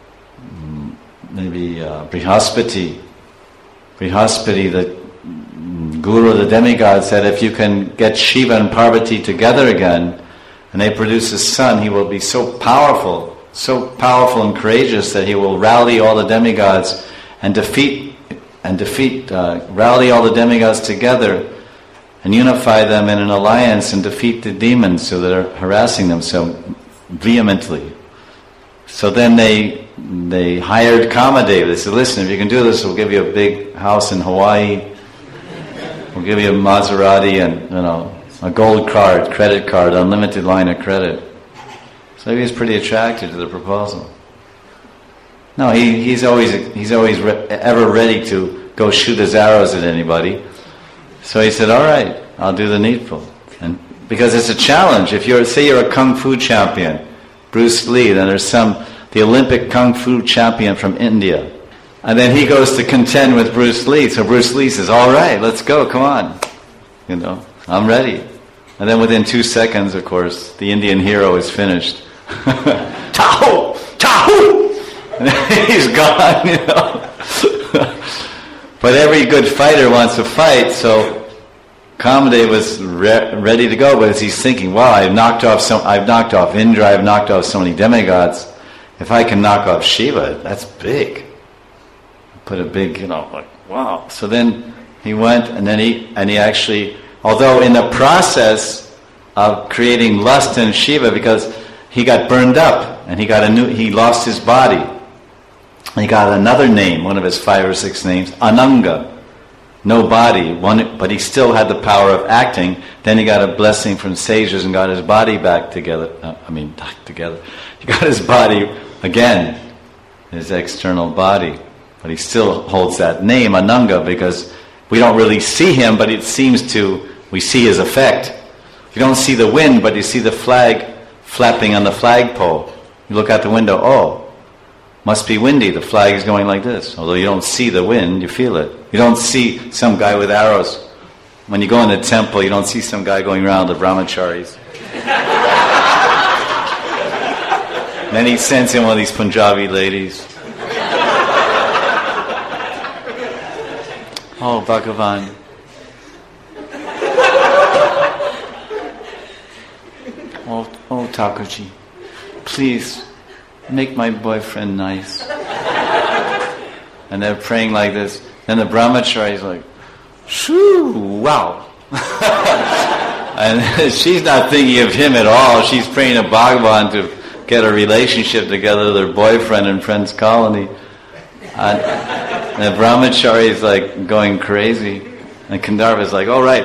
maybe Brihaspati, the guru of the demigods, said if you can get Shiva and Parvati together again and they produce a son, he will be so powerful and courageous that he will rally all the demigods and rally all the demigods together and unify them in an alliance and defeat the demons so that are harassing them so vehemently. So then they hired Kamadev. They said, listen, if you can do this, we'll give you a big house in Hawaii. We'll give you a Maserati and a gold card, credit card, unlimited line of credit. So he was pretty attracted to the proposal. No, he's always ever ready to go shoot his arrows at anybody. So he said, all right, I'll do the needful. And because it's a challenge. If you're a Kung Fu champion, Bruce Lee, then there's the Olympic Kung Fu champion from India. And then he goes to contend with Bruce Lee. So Bruce Lee says, all right, let's go, come on. I'm ready. And then within 2 seconds, of course, the Indian hero is finished. Tahoe! Tahoe! And he's gone, But every good fighter wants to fight, so Kamadev was ready to go, but as he's thinking, wow, I've knocked off Indra, I've knocked off so many demigods. If I can knock off Shiva, that's big. Put a big, wow. So then he went, and then he actually, although in the process of creating lust in Shiva, because he got burned up, and he lost his body. He got another name, one of his 5 or 6 names, Ananga. No body, but he still had the power of acting. Then he got a blessing from sages and got his body back together. Back together. He got his body again, his external body. But he still holds that name, Ananga, because we don't really see him, but we see his effect. You don't see the wind, but you see the flag flapping on the flagpole. You look out the window, must be windy, the flag is going like this. Although you don't see the wind, you feel it. You don't see some guy with arrows. When you go in the temple, you don't see some guy going around the brahmacharis. Then he sends in one of these Punjabi ladies. Oh, Bhagavan. Oh, Thakurji, please make my boyfriend nice. And they're praying like this. Then the brahmachari is like, shoo, wow, And she's not thinking of him at all. She's praying to Bhagavan to get a relationship together with her boyfriend in Friends Colony. And the brahmachari is like going crazy. And Gandharva is like, all right.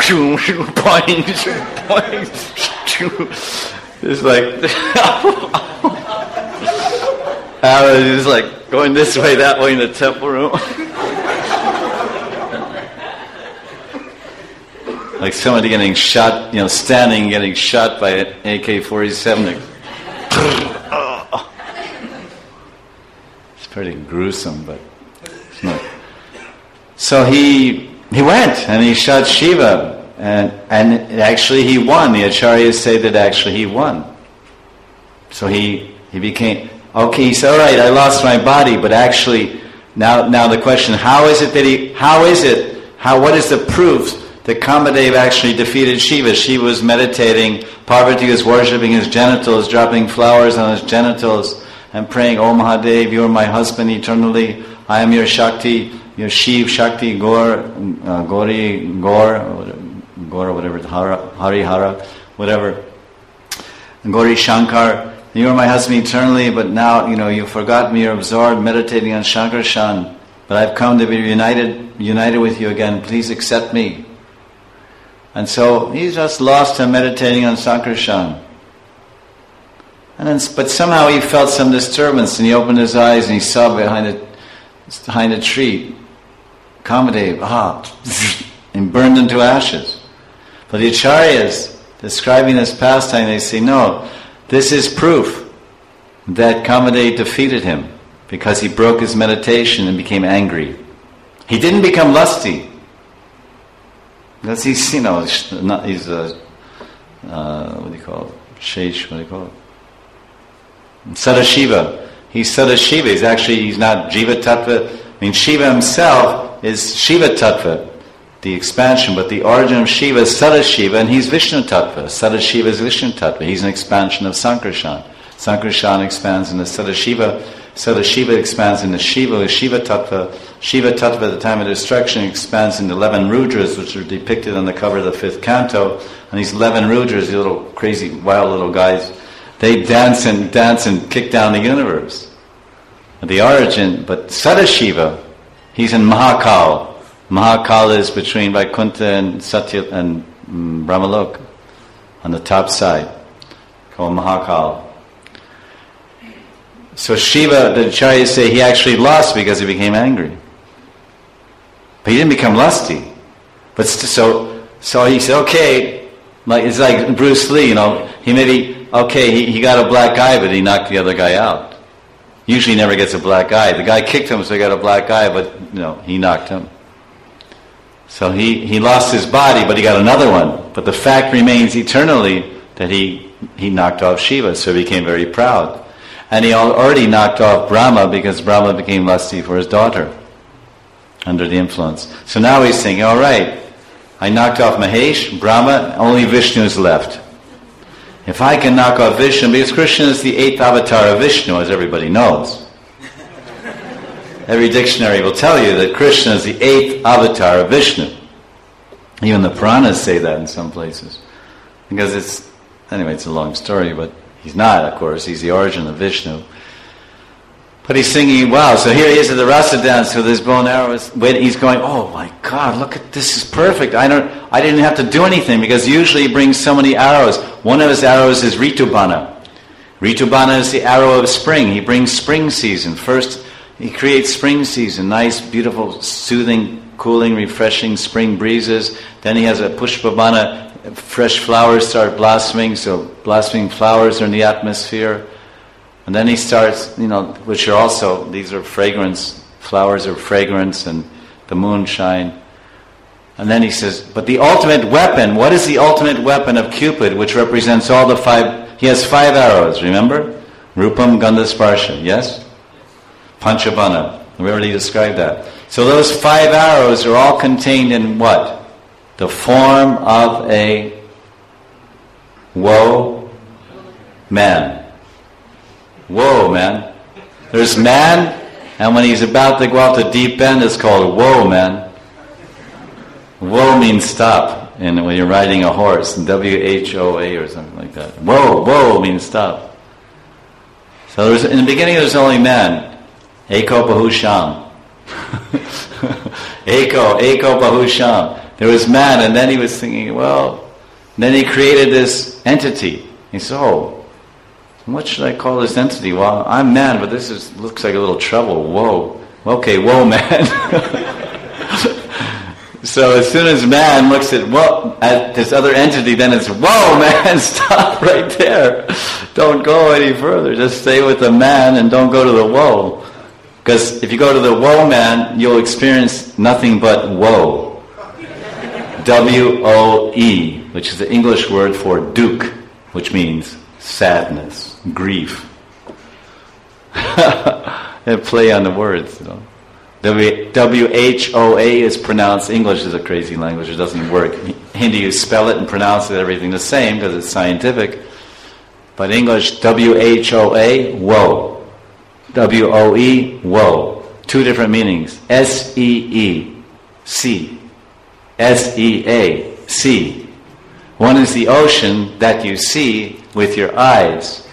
It's like, he's like going this way, that way in the temple room. Like somebody getting shot, standing, getting shot by an AK-47. It's pretty gruesome, but it's not. So he went and he shot Shiva, and actually he won. The acharyas say that actually he won. So he became okay. He said, "All right, I lost my body, but actually now the question: what is the proof that Kamadeva actually defeated Shiva? Shiva was meditating, Parvati was worshipping his genitals, dropping flowers on his genitals, and praying, "Oh Mahadev, you are my husband eternally. I am your Shakti, your Shiv, Shakti, Gaur, Gauri, Gaur, whatever, Hari, Hara, whatever, Gauri Shankar. You are my husband eternally, but now, you forgot me, you're absorbed, meditating on Shankarshan. But I've come to be united with you again. Please accept me." And so he's just lost him meditating on Sankarshan. But somehow he felt some disturbance, and he opened his eyes and he saw behind a tree, Kamadeva, and burned into ashes. But the acharyas, describing this pastime, they say, no, this is proof that Kamadeva defeated him, because he broke his meditation and became angry. He didn't become lusty. Because he's, he's what do you call it? Shesh, what do you call it? Sadashiva. He's Sadashiva. He's not Jiva Tattva. Shiva himself is Shiva Tattva, the expansion, but the origin of Shiva is Sadashiva, and he's Vishnu Tattva. Sadashiva is Vishnu Tattva. He's an expansion of Sankarshan. Sankarshan expands into Sadashiva. Sadashiva expands into Shiva, Shiva Tattva. Shiva Tattva at the time of destruction expands into 11 Rudras, which are depicted on the cover of the 5th canto. And these 11 Rudras, these little crazy, wild little guys, they dance and kick down the universe. The origin, but Sadashiva, he's in Mahakal. Mahakal is between Vaikuntha and Satya and Brahmalok, on the top side, called Mahakal. So Shiva, the acharyas say, he actually lost because he became angry. But he didn't become lusty. But so he said, okay, it's like Bruce Lee, he got a black eye, but he knocked the other guy out. Usually he never gets a black eye. The guy kicked him, so he got a black eye, but he knocked him. So he lost his body, but he got another one. But the fact remains eternally that he knocked off Shiva, so he became very proud. And he already knocked off Brahma, because Brahma became lusty for his daughter under the influence. So now he's saying, all right, I knocked off Mahesh, Brahma, only Vishnu is left. If I can knock off Vishnu, because Krishna is the 8th avatar of Vishnu, as everybody knows. Every dictionary will tell you that Krishna is the 8th avatar of Vishnu. Even the Puranas say that in some places. Because it's a long story, but he's not, of course. He's the origin of Vishnu. But he's singing, wow, so here he is at the rasa dance with his bow and arrow. He's going, oh my God, look at this, is perfect. I didn't have to do anything, because usually he brings so many arrows. One of his arrows is Ritubhana. Ritubhana is the arrow of spring. He brings spring season. First, he creates spring season, nice, beautiful, soothing, cooling, refreshing spring breezes. Then he has a Pushpabhana, fresh flowers start blossoming, so blossoming flowers are in the atmosphere. And then he starts, which are also, these are fragrance, flowers are fragrance, and the moonshine. And then he says, but the ultimate weapon, what is the ultimate weapon of Cupid, which represents all the 5, he has 5 arrows, remember? Rupam, Gandha, Sparsha, yes? Panchabhana, we already described that. So those 5 arrows are all contained in what? The form of a woe man. Woe man. There's man, and when he's about to go out the deep end, it's called woe man. Woe means stop. and when you're riding a horse, WHOA or something like that. Whoa, whoa means stop. So in the beginning there's only man. Eko Bahusham. Eko Bahusham. There was man, and then he was thinking, well, then he created this entity. He said, oh, what should I call this entity? Well, I'm man, but this looks like a little trouble. Whoa. Okay, whoa, man. So as soon as man looks at this other entity, then it's, whoa, man, stop right there. Don't go any further. Just stay with the man and don't go to the woe. Because if you go to the woe man, you'll experience nothing but woe. W-O-E, which is the English word for duke, which means sadness, grief. They play on the words, you know. W-H-O-A is pronounced. English is a crazy language. It doesn't work. Hindi, you spell it and pronounce it, everything the same because it's scientific. But English, W-H-O-A, woe. W-O-E, woe. Two different meanings. S-E-E, S-E-A, One is the ocean that you see with your eyes.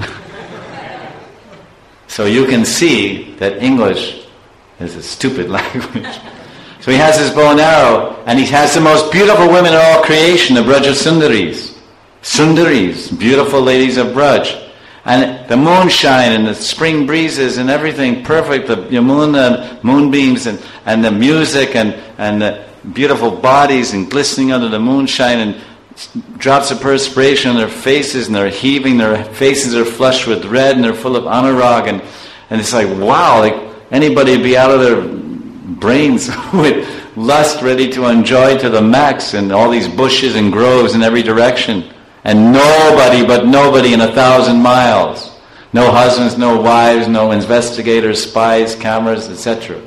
So you can see that English is a stupid language. So he has his bow and arrow, and he has the most beautiful women in all creation, the Braja Sundaris. Sundaris, beautiful ladies of Braj. And the moonshine and the spring breezes and everything perfect, the Yamuna, moonbeams and the music and the beautiful bodies and glistening under the moonshine and drops of perspiration on their faces, and they're heaving, their faces are flushed with red and they're full of anurag, and it's like, wow, like anybody would be out of their brains with lust, ready to enjoy to the max, and all these bushes and groves in every direction, and nobody in 1,000 miles. No husbands, no wives, no investigators, spies, cameras, etc.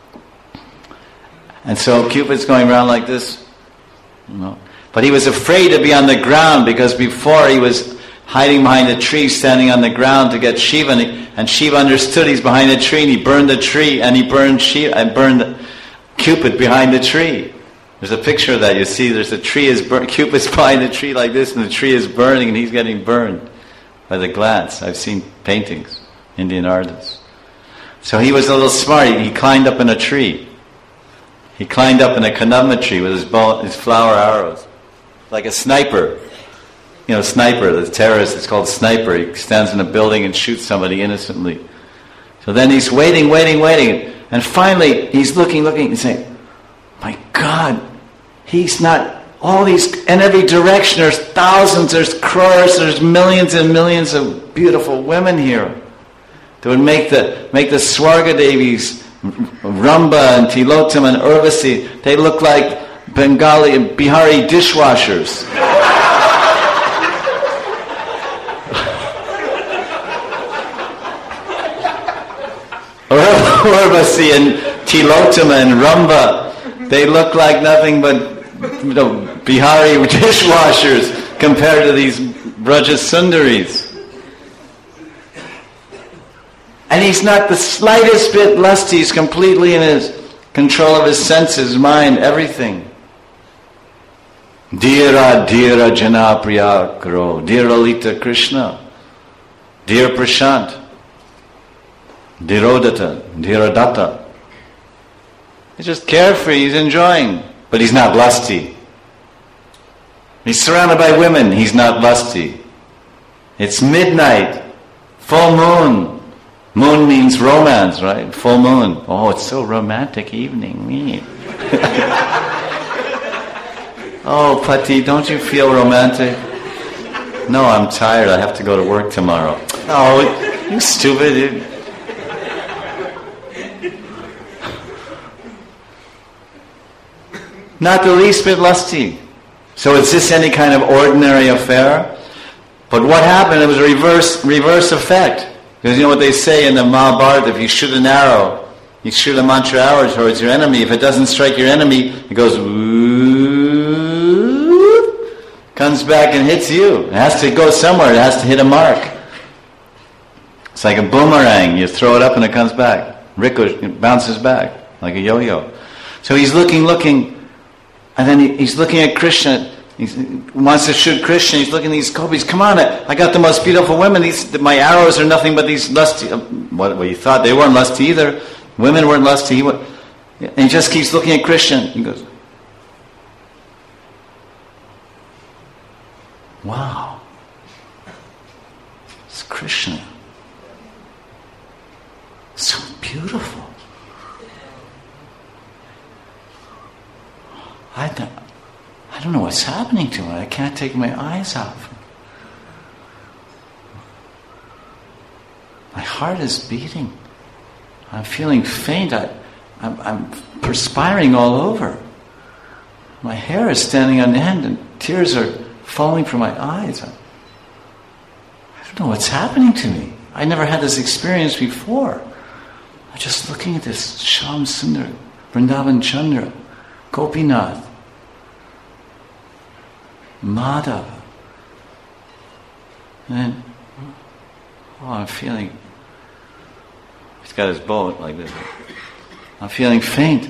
And so Cupid's going around like this, you know. But he was afraid to be on the ground, because before he was hiding behind a tree, standing on the ground to get Shiva, and Shiva understood he's behind a tree, and he burned the tree, and he burned Shiva, and burned Cupid behind the tree. There's a picture of that. You see, there's a tree is burnt. Cupid's behind the tree like this, and the tree is burning, and he's getting burned by the glance. I've seen paintings, Indian artists. So he was a little smart. He climbed up in a tree. He climbed up in a kadamba tree with his flower arrows, like a sniper. You know, sniper, the terrorist, it's called sniper. He stands in a building and shoots somebody innocently. So then he's waiting. And finally, he's looking, and saying, my God, he's not, all these, in every direction, there's thousands, there's crores, there's millions and millions of beautiful women here that would make the Swarga Devis, Ramba and Tilotam and Urvasi, they look like Bengali and Bihari dishwashers. Urvasi and Tilotama and Ramba, they look like nothing but Bihari dishwashers compared to these Braja Sundaris. And he's not the slightest bit lusty. He's completely in his control of his senses, mind, everything. Dhira Jana Priya Karo, dear Lalita Krishna, dear Prashant, Dhirodata, Dhirodata. He's just carefree, he's enjoying, but he's not lusty. He's surrounded by women, he's not lusty. It's midnight, full moon. Moon means romance, right? Full moon. Oh, it's so romantic evening. Oh, Pati, don't you feel romantic? No, I'm tired. I have to go to work tomorrow. Oh, you stupid. Not the least bit lusty. So is this any kind of ordinary affair? But what happened? It was a reverse effect. Because you know what they say in the Mahabharata, if you shoot an arrow, you shoot a mantra arrow towards your enemy, if it doesn't strike your enemy, it goes whoop, comes back and hits you. It has to go somewhere, it has to hit a mark. It's like a boomerang, you throw it up and it comes back. It bounces back, like a yo-yo. So he's looking, And then he's looking at Krishna. He wants to shoot Krishna. He's looking at these gopis. Come on, I got the most beautiful women. My arrows are nothing but these lusty. What you thought? They weren't lusty either. Women weren't lusty. And he just keeps looking at Krishna. He goes, wow. It's Krishna. So beautiful. I don't know what's happening to him. I can't take my eyes off him. My heart is beating. I'm feeling faint. I'm perspiring all over. My hair is standing on end and tears are falling from my eyes. I don't know what's happening to me. I never had this experience before. I'm just looking at this Shyam Sundar, Vrindavan Chandra, Gopinath, Madhava. And then, I'm feeling, he's got his bow like this. I'm feeling faint.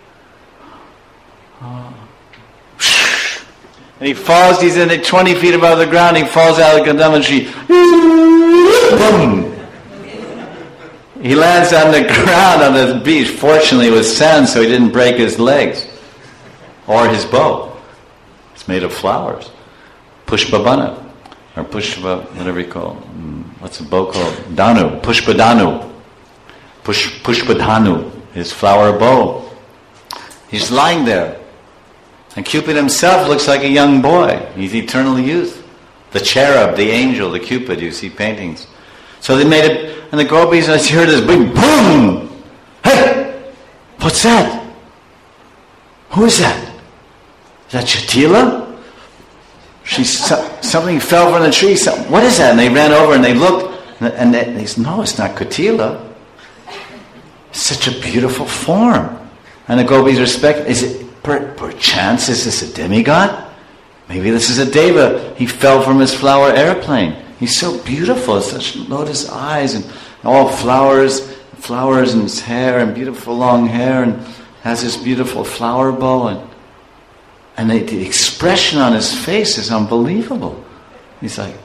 And he falls, he's in it 20 feet above the ground, he falls out of the Gadamaji. Boom! He lands on the ground on the beach. Fortunately, it was sand, so he didn't break his legs or his bow. It's made of flowers. Pushpabana, or Pushpa, whatever you call it. What's a bow called? Danu, Pushpadanu. Pushpadhanu, his flower bow. He's lying there. And Cupid himself looks like a young boy. He's eternal youth. The cherub, the angel, the Cupid, you see paintings. So they made it, and the gopis, I heard this big boom! Hey! What's that? Who is that? Is that Jatila? Something fell from the tree. What is that? And they ran over and they looked, and they said, no, it's not Kutila. It's such a beautiful form. And the gopis respect. Is it perchance? Is this a demigod? Maybe this is a deva. He fell from his flower airplane. He's so beautiful, such lotus eyes and all flowers in his hair and beautiful long hair, and has this beautiful flower bow, and the expression on his face is unbelievable. He's like,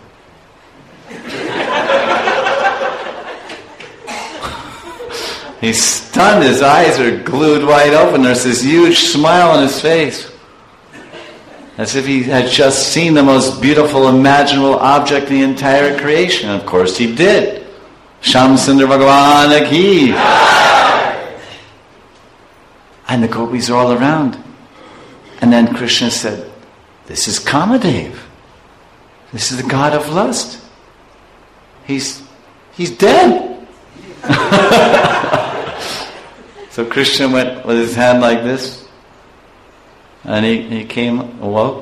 he's stunned, his eyes are glued wide open, there's this huge smile on his face. As if he had just seen the most beautiful imaginable object in the entire creation. And of course he did. Shyam Sundar Bhagavan ki. And the gopis are all around. And then Krishna said, this is Kamadev. This is the god of lust. He's dead. So Krishna went with his hand like this. And he awoke.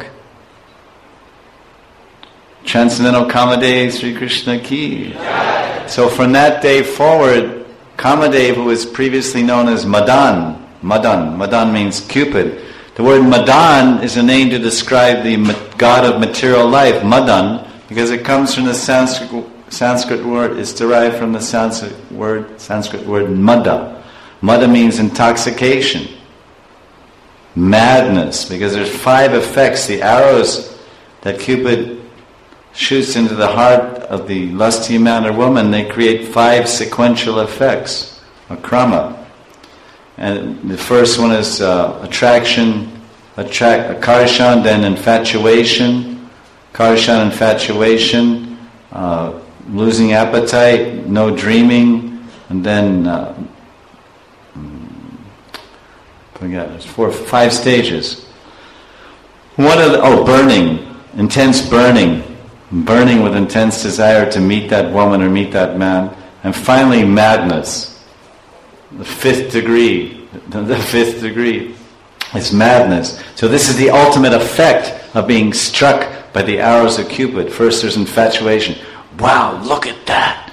Transcendental Kamadev Sri Krishna ki. So from that day forward, Kamadev, who was previously known as Madan means Cupid. The word Madan is a name to describe the god of material life, Madan, because it comes from the Sanskrit word, it's derived from the Sanskrit word Mada. Mada means intoxication. Madness, because there's 5 effects. The arrows that Cupid shoots into the heart of the lusty man or woman, they create 5 sequential effects, a krama. And the first one is attraction, akarshan, then infatuation, losing appetite, no dreaming, and then there's 5 stages. Burning, intense burning with intense desire to meet that woman or meet that man, and finally madness. The 5th degree. The 5th degree is madness. So this is the ultimate effect of being struck by the arrows of Cupid. First there's infatuation. Wow, look at that.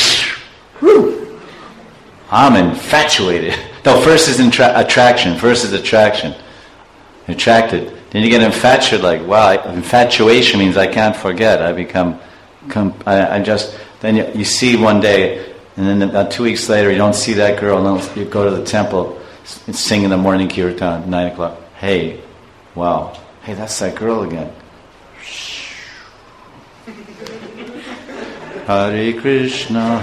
I'm infatuated. No, first is attraction. Attracted. Then you get infatuated, like, wow, infatuation means I can't forget. I become, then you see one day, and then about 2 weeks later, you don't see that girl, and then you go to the temple, and sing in the morning kirtan, 9 o'clock. Hey, wow, hey, that's that girl again. Hare Krishna,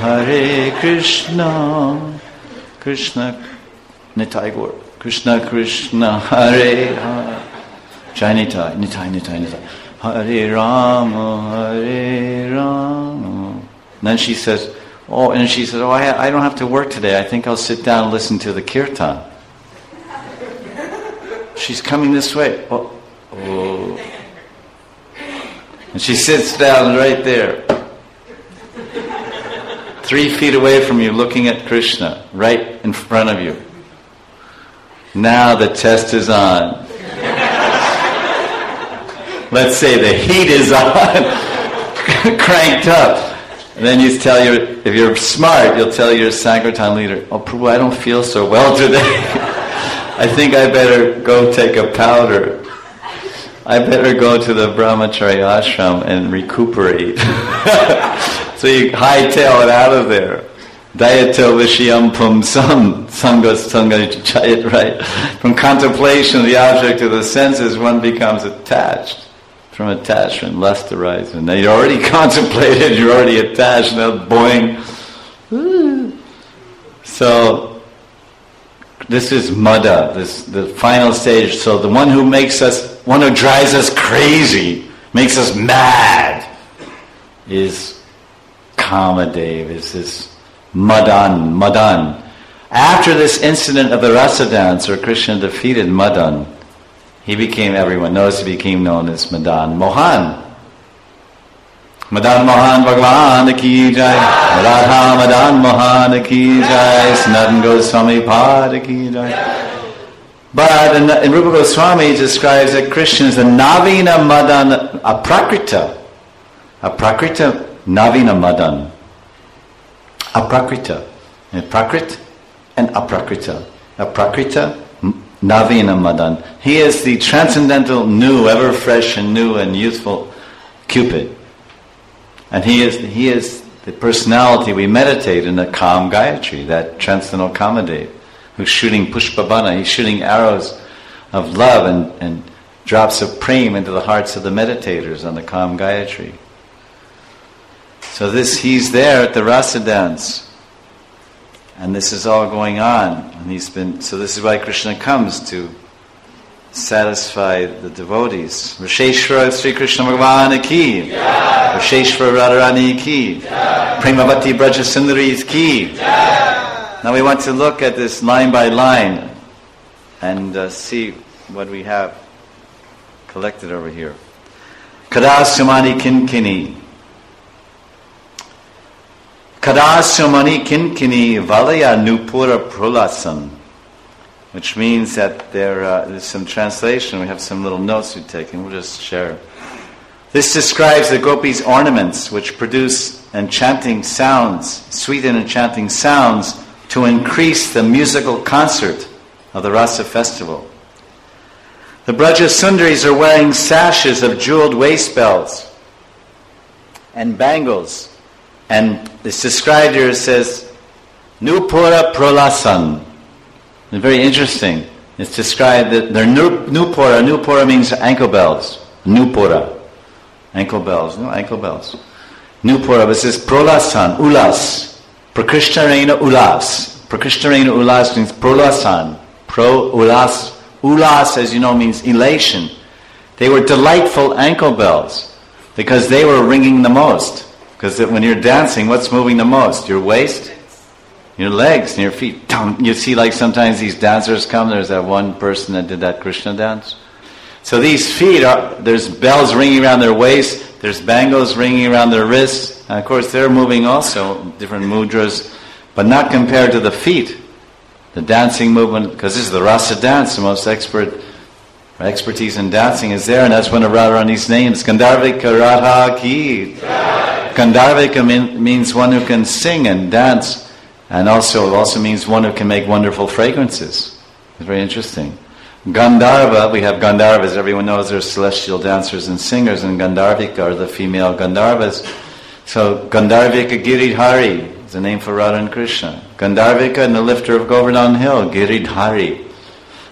Krishna, Nitai Gaur, Krishna Krishna, Hare Hare, Jai Nitai, Hare Rama, And then she says, I don't have to work today. I think I'll sit down and listen to the kirtan. She's coming this way. Oh. And she sits down right there. 3 feet away from you, looking at Krishna, right in front of you. Now the test is on. Let's say the heat is on, cranked up. And then you tell if you're smart, you'll tell your Sankirtan leader, oh Prabhu, I don't feel so well today. I think I better go take a powder. I better go to the Brahmacharya ashram and recuperate. So you hightail it out of there. Dayato Vishayam Pumsam Sangas Sangajayat, right? From contemplation of the object of the senses, one becomes attached. From attachment, lust arises. Now you're already contemplated, you're already attached, now boing. So this is mada, the final stage. So the one who drives us crazy, makes us mad, is Kamadev, is this Madan. After this incident of the rasa dance, where Krishna defeated Madan, everyone knows he became known as Madan Mohan. Madan Mohan Bhagwan ki jai, Radha Madan Mohan ki jai, Sanatana Goswami Pad ki jai. But in Rupa Goswami he describes that Krishna is the Navina Madan Aprakrita. Navina Madan. Aprakrita. Prakrit and Aprakrita. Aprakrita, Navina Madan. He is the transcendental new, ever fresh and new and youthful Cupid. And he is the personality we meditate in the Kam Gayatri, that transcendental Kamadev, who's shooting Pushpabana. He's shooting arrows of love and drops of prema into the hearts of the meditators on the Kam Gayatri. So he's there at the rasa dance. And this is all going on. And so this is why Krishna comes, to satisfy the devotees. Risheshvara Sri Krishna Bhagavan ki. Risheshvara Radharani ki. Premavati Braja Sundaris ki. Now we want to look at this line by line and see what we have collected over here. Kadasumani Kinkini. Kadasumani Kinkini Valaya Nupura Prolasan. Which means that there's some translation. We have some little notes we've taken. We'll just share. This describes the gopis' ornaments, which produce enchanting sounds, sweet and enchanting sounds, to increase the musical concert of the Rasa festival. The Braja Sundaris are wearing sashes of jeweled waist belts and bangles. And it's described here, it says, Nupura Prolasan. And very interesting. It's described that they're Nupura. Nupura means ankle bells. Nupura. Ankle bells. No, ankle bells. Nupura. But it says Prolasan. Ulas. Prakrishnarena Ulas. Prakrishnarena Ulas means Prolasan. Ulas. Ulas, as you know, means elation. They were delightful ankle bells because they were ringing the most. Because when you're dancing, what's moving the most? Your waist? Your legs and your feet. You see, like sometimes these dancers come. There's that one person that did that Krishna dance. So these feet there's bells ringing around their waist. There's bangles ringing around their wrists. And of course, they're moving also, different mudras, but not compared to the feet. The dancing movement, because this is the rasa dance, the most expertise in dancing is there, and that's one of Radharani's names, Gandharvika Radha Ki. Gandharvika means one who can sing and dance. And also means one who can make wonderful fragrances. It's very interesting. Gandharva, we have Gandharvas. Everyone knows they're celestial dancers and singers, and Gandharvika are the female Gandharvas. So Gandharvika Giridhari is the name for Radha and Krishna. Gandharvika and the lifter of Govardhan Hill, Giridhari.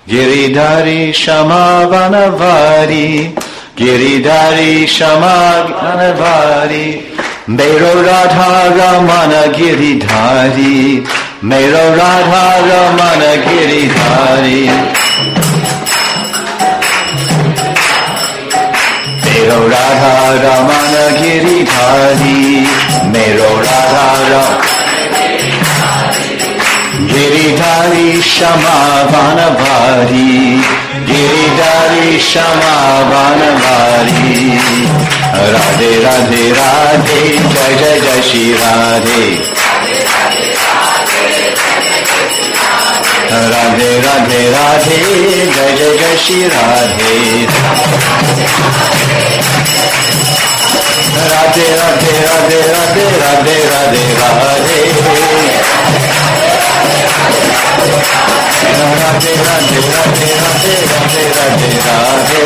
Giridhari Shama Vanavari, Giridhari Shama Vanavari, Mero Radha Ramana Giridhari, Mero Radha Ramana Giridhari, Mero Radha Ramana Giridhari, Mero Radha Ramana Giridhari Shama Vanavari, Giridhari Shama Vanavari, Radhe Radhe Radhe, Jai Jai Jai Shri Radhe, Radhe Radhe Radhe, Jai Jai Jai Shri Radhe, Radhe Radhe Radhe Radhe Radhe Radhe Radhe, Radhe Radhe Radhe Radhe Radhe Radhe Radhe,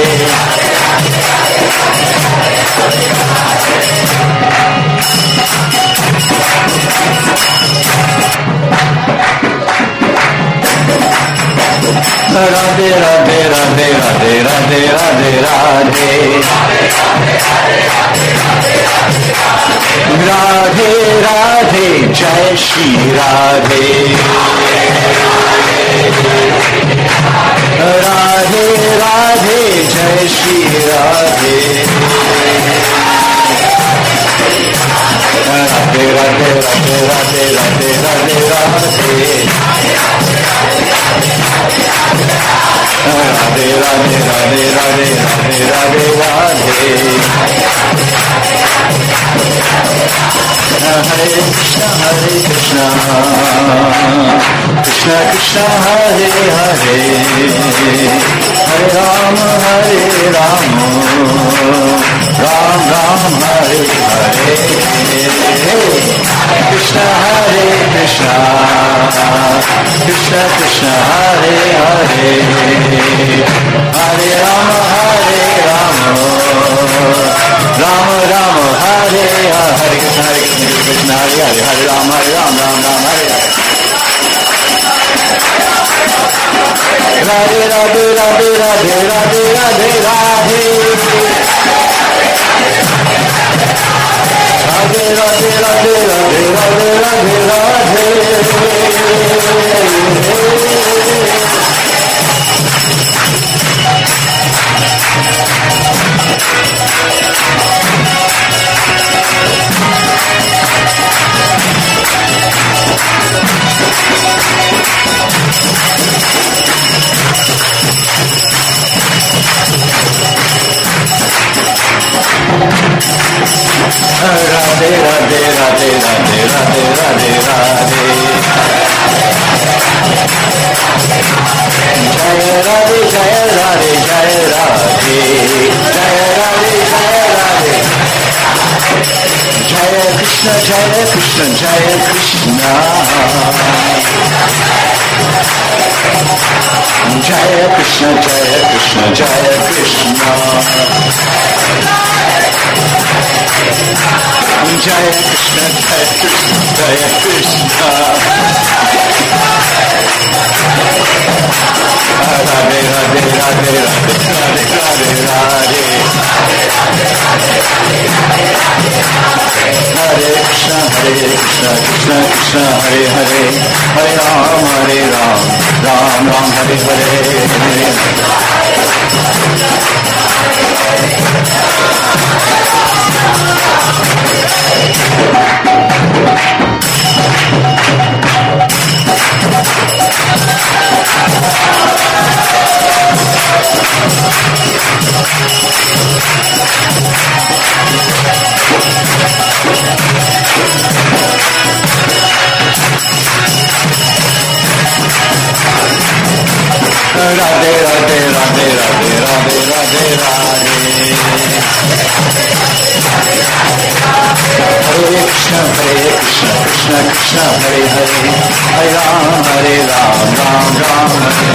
Radhe Radhe Radhe Radhe Radhe Radhe Radhe, Radhe Radhe Jai Shri Radhe, Radhe Radhe Jai Shri Radhe, Radhe Radhe Radhe Radhe Radhe Radhe Radhe, Radhe Radhe Radhe Radhe Radhe Radhe Radhe, Hare Krishna Krishna Krishna Hare Hare, Hare Rama Ram Ram Hare Hare, Krishna Hare Krishna Krishna Krishna Hare Hare, Hare Rama Rama Rama Hare Hare, Hare Krishna Hare Hare, Hare Rama Ram Ram Hare Hare, Radhe Radhe Radhe Radhe Radhe Radhe Radhe, Radhe Radhe Radhe Radhe Radhe Radhe Radhe, Radhe Radhe Radhe Radhe Radhe Radhe Radhe, Jaya Radhe Jaya Radhe Jaya Radhe, Jaya Radhe Jaya Radhe, Jaya Krishna Jaya Krishna Jaya Krishna, Jaya Krishna Jaya Krishna Jaya Krishna, Jaya Krishna Jaya Krishna Jaya Krishna, Radhe Radhe Radhe Radhe Radhe Radhe Radhe, Hare Krishna Krishna Krishna Hare Hare, Hare Ram Ram Ram Hare Hare, Radhe Radhe Radhe Radhe Radhe Radhe Radhe, Hare Krishna Krishna Krishna Hare Hare, Hare Ram Ram Ram Hare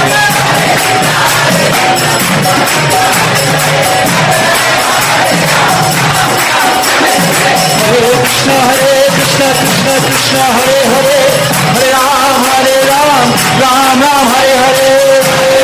Krishna Krishna Krishna Hare Hare, Hare Ram Ram Ram Hare Hare.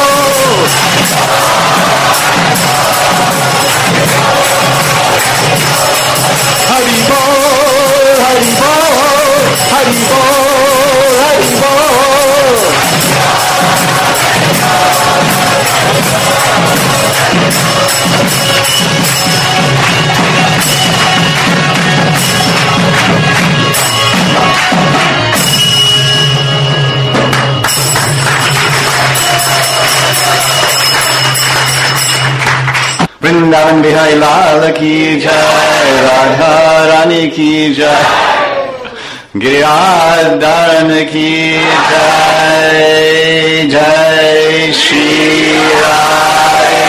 Vrindavan Bihari Lal ki jai, Radha Rani ki jai, Giridharan ki jai, Jai Shri Radhe.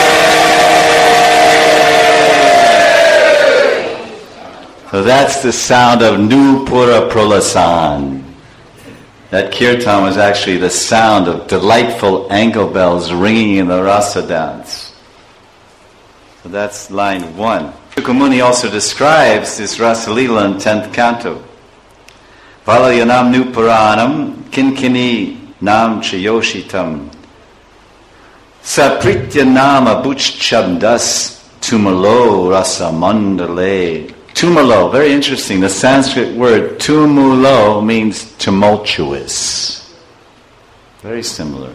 So that's the sound of Nupura Prolasan. That kirtan was actually the sound of delightful ankle bells ringing in the rasa dance. So that's line 1. Shukamuni also describes this Rasa Leela in 10th canto. Valayanam Nupuranam Kinkini Nam Chayoshitam Sapritya Nama Buchchabdas Tumalo Rasa Mandale. Tumalo, very interesting. The Sanskrit word tumulo means tumultuous. Very similar.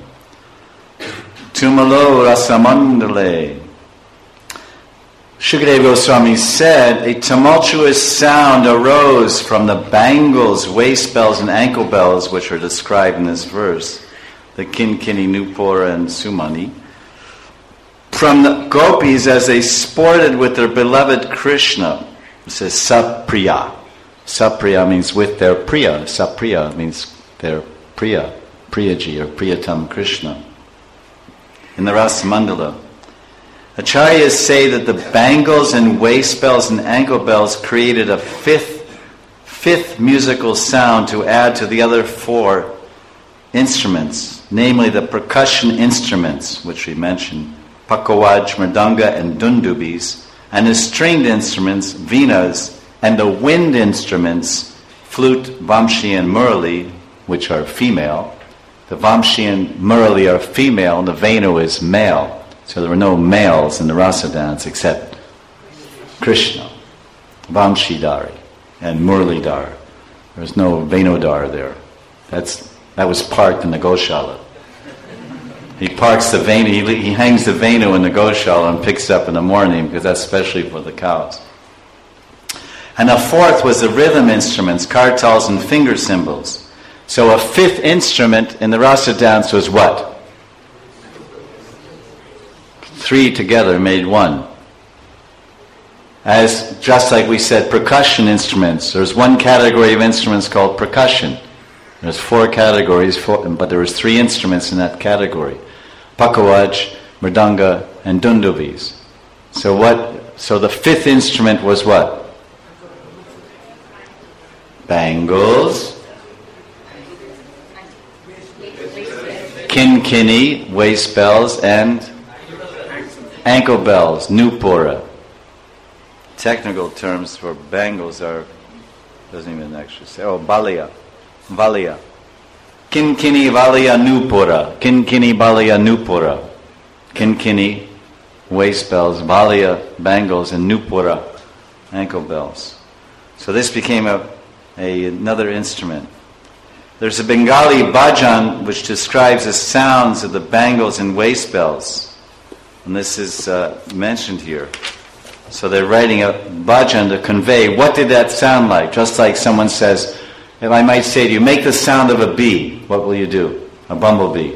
Tumalo Rasa Mandale. Shukadeva Goswami said, a tumultuous sound arose from the bangles, waist bells, and ankle bells, which are described in this verse, the Kinkini, Nupura, and Sumani, from the gopis as they sported with their beloved Krishna. It says Sapriya. Sapriya means with their Priya. Sapriya means their Priya, Priyaji, or Priyatam Krishna. in the Rasamandala. Acharyas say that the bangles and waist bells and ankle bells created a fifth musical sound to add to the other 4 instruments, namely the percussion instruments, which we mentioned, pakawaj, mridanga, and dundubis, and the stringed instruments, venas, and the wind instruments, flute, vamshi, and murali, which are female. The vamshi and murali are female, and the venu is male. So there were no males in the rasa dance except Krishna, Vamshidhari, and Muralidhar. There was no Venodar there. That was parked in the Goshala. He parks the Venu, he hangs the Venu in the Goshala and picks it up in the morning because that's especially for the cows. And the 4th was the rhythm instruments, kartals and finger cymbals. So a 5th instrument in the rasa dance was what? 3 together made 1. As just like we said, percussion instruments. There's one category of instruments called percussion. There's 4 categories, but there was 3 instruments in that category: pakawaj, mridanga, and dundubis. So the 5th instrument was what? Bangles, kinkini, waist bells, and ankle bells, nupura. Technical terms for bangles doesn't even actually say. Oh, valya. Kinkini, valya, nupura. Kinkini, valya, nupura. Kinkini, waist bells, valya, bangles, and nupura, ankle bells. So this became another instrument. There's a Bengali bhajan which describes the sounds of the bangles and waist bells. And this is mentioned here. So they're writing a bhajan to convey what did that sound like. Just like someone says, if I might say to you, make the sound of a bee, what will you do? A bumblebee.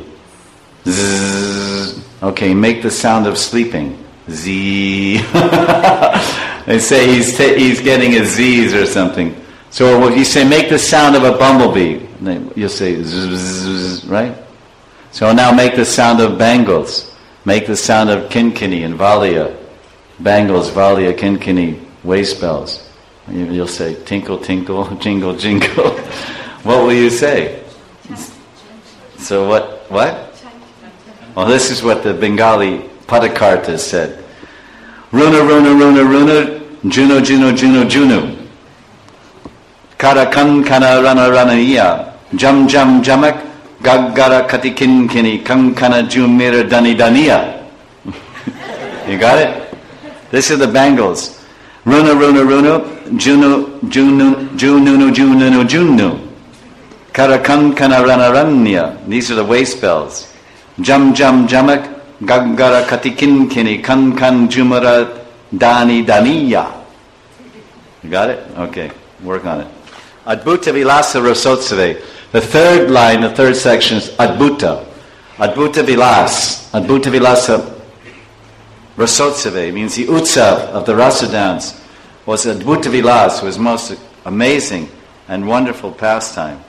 Zzz. Okay, make the sound of sleeping. Z. They say he's getting a Z's or something. So if you say, make the sound of a bumblebee, you'll say, zzz, right? So now make the sound of bangles. Make the sound of kinkini and valya. Bangles, valya, kinkini, waist bells. You'll say, tinkle, tinkle, jingle, jingle. What will you say? So what? Well, this is what the Bengali Padakartas said. Runa, runa, runa, runa, juno, juno, juno, juno. Kara kan kana rana rana iya. Jam jam jamak. Gaggara kati kinkini kankana jumira dani daniya. You got it? This is the bangles. Runa runa runa, juno junu jununu jununu junu. Karakan kana rana ranya. These are the waist bells. Jam jam jamak gaggara kati kinkini kankan jumira dani daniya. You got it? Okay, work on it. Adbhuta Vilasa Rasotsave. The third line, the third section is Adbhuta. Adbhuta Vilas. Adbhuta Vilasa Rasotsave means the utsav of the rasa dance was Adbhuta Vilas, was most amazing and wonderful pastime.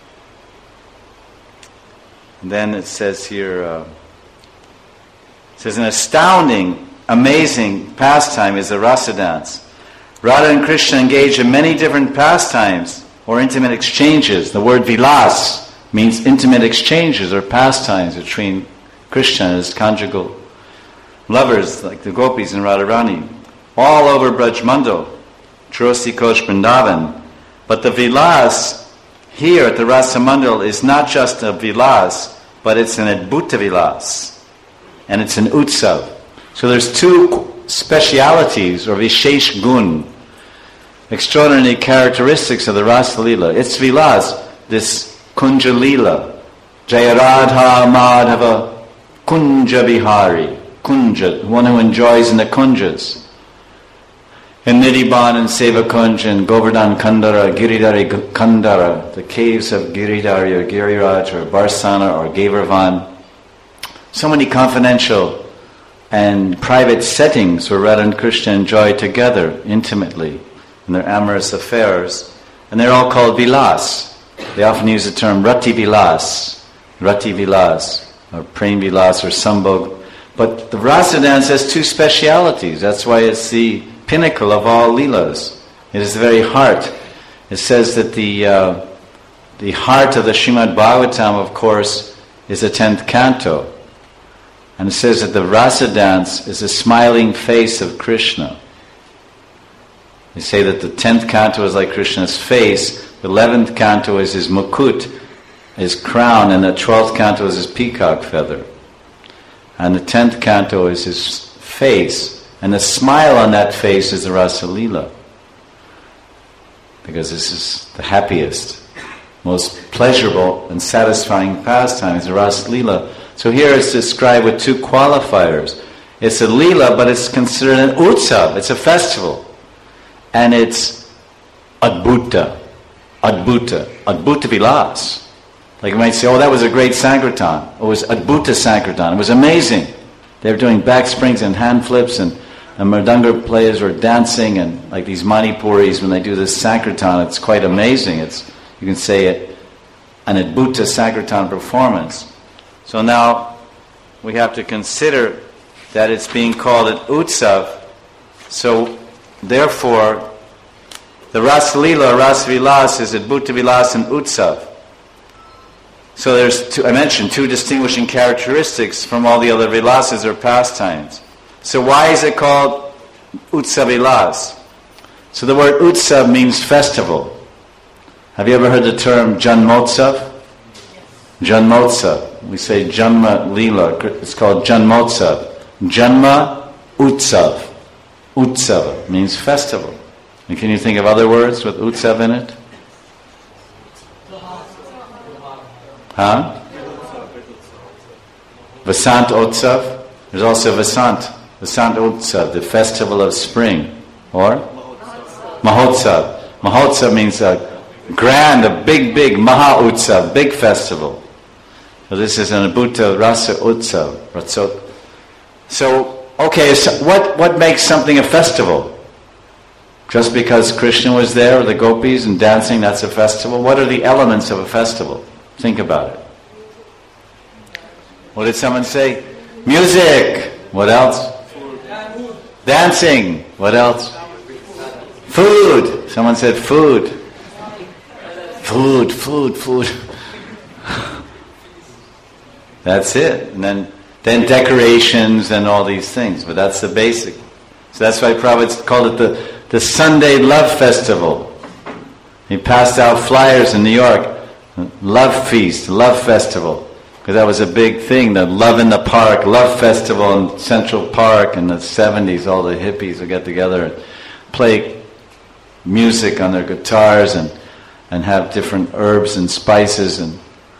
And then it says here, it says an astounding, amazing pastime is the rasa dance. Radha and Krishna engage in many different pastimes or intimate exchanges. The word vilas means intimate exchanges or pastimes between Krishna and his conjugal lovers, like the gopis and Radharani, all over Brajmandal, Trosi Kosh Vrindavan. But the vilas here at the Rasamandal is not just a vilas, but it's an Adbhuta vilas, and it's an utsav. So there's 2 specialities or vishesh gun, extraordinary characteristics of the Rasa Leela. It's vilas, this Kunja Leela, Jayaradha Madhava Kunja Bihari, Kunja, one who enjoys in the Kunjas. In Nidhiban and Seva Kunj and Govardhan Kandara, Giridhari Kandara, the caves of Giridhari or Giriraj or Barsana or Gavarvan. So many confidential and private settings where Radha and Krishna enjoy together intimately in their amorous affairs, and they're all called vilas. They often use the term rati vilas, or prem vilas, or sambhog But the rasa dance has two specialities. That's why it's the pinnacle of all leelas. It is the very heart. It says that the heart of the Srimad Bhagavatam, of course, is the 10th canto. And it says that the rasa dance is the smiling face of Krishna. They say that the 10th canto is like Krishna's face, the 11th canto is his mukut, his crown, and the 12th canto is his peacock feather. And the 10th canto is his face, and the smile on that face is the Rasa Leela. Because this is the happiest, most pleasurable and satisfying pastime, is the Rasa Leela. So here it's described with two qualifiers. It's a Leela, but it's considered an Utsav, it's a festival. And it's Adbhuta Vilas. Like you might say, oh, that was a great Sankirtan. It was Adbhuta Sankirtan. It was amazing. They were doing back springs and hand flips, and the Mridanga players were dancing, and like these Manipuris, when they do this Sankirtan, it's quite amazing. It's, you can say it, an Adbhuta Sankirtan performance. So now we have to consider that it's being called an Utsav. So therefore, the Rasa Leela, Rasa Vilas is Adbhuta Vilas and Utsav. So there's I mentioned two distinguishing characteristics from all the other vilasas or pastimes. So why is it called Utsav Vilas? So the word Utsav means festival. Have you ever heard the term Janmotsav? Janmotsav. We say Janma Leela. It's called Janmotsav. Janma Utsav. Utsav means festival. And can you think of other words with Utsav in it? Huh? Vasant Utsav. There's also Vasant Utsav, the festival of spring. Or? Mahotsav. Mahotsav means a grand, a big Maha Utsav, big festival. So this is an Adbhuta Rasa Utsav. So, okay, so what makes something a festival? Just because Krishna was there, or the gopis and dancing, that's a festival? What are the elements of a festival? Think about it. What did someone say? Music. What else? Dancing. What else? Food. Someone said food. Food. That's it. And then decorations and all these things. But that's the basic. So that's why Prabhupada called it the Sunday Love Festival. He passed out flyers in New York. Love Feast, Love Festival. Because that was a big thing, the Love in the Park, Love Festival in Central Park in the 70s. All the hippies would get together and play music on their guitars and have different herbs and spices and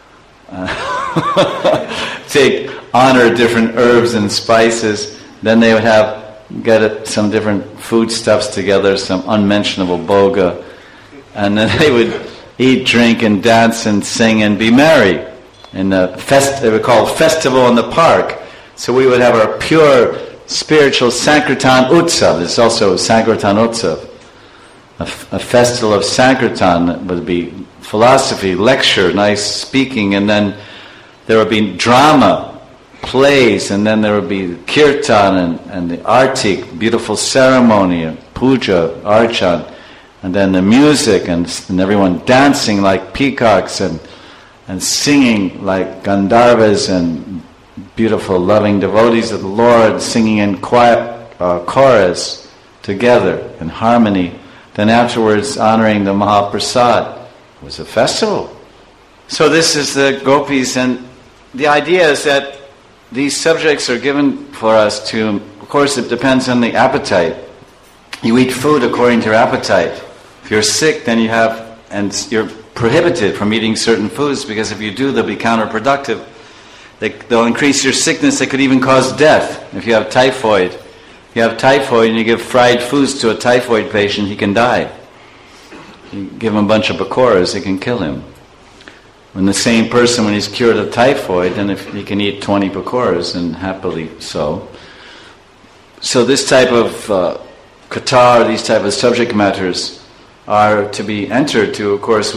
take honor different herbs and spices. Then they would get some different foodstuffs together, some unmentionable boga, and then they would eat, drink, and dance, and sing, and be merry. And they would call it Festival in the Park. So we would have our pure spiritual Sankirtan Utsav. There's also a Sankirtan Utsav, a festival of Sankirtan that would be philosophy, lecture, nice speaking, and then there would be drama, plays, and then there would be kirtan and the artik, beautiful ceremony, and puja, archan, and then the music and everyone dancing like peacocks and singing like Gandharvas and beautiful loving devotees of the Lord, singing in quiet chorus together in harmony. Then afterwards honoring the Mahaprasad. It was a festival. So this is the gopis, and the idea is that these subjects are given for us to, of course it depends on the appetite. You eat food according to your appetite. If you're sick, then you're prohibited from eating certain foods, because if you do, they'll be counterproductive. They'll increase your sickness. They could even cause death. If you have typhoid, and you give fried foods to a typhoid patient, he can die. You give him a bunch of pakoras, it can kill him. When the same person, when he's cured of typhoid, then if he can eat 20 pakoras, and happily so. So this type of katar, these type of subject matters are to be entered to, of course,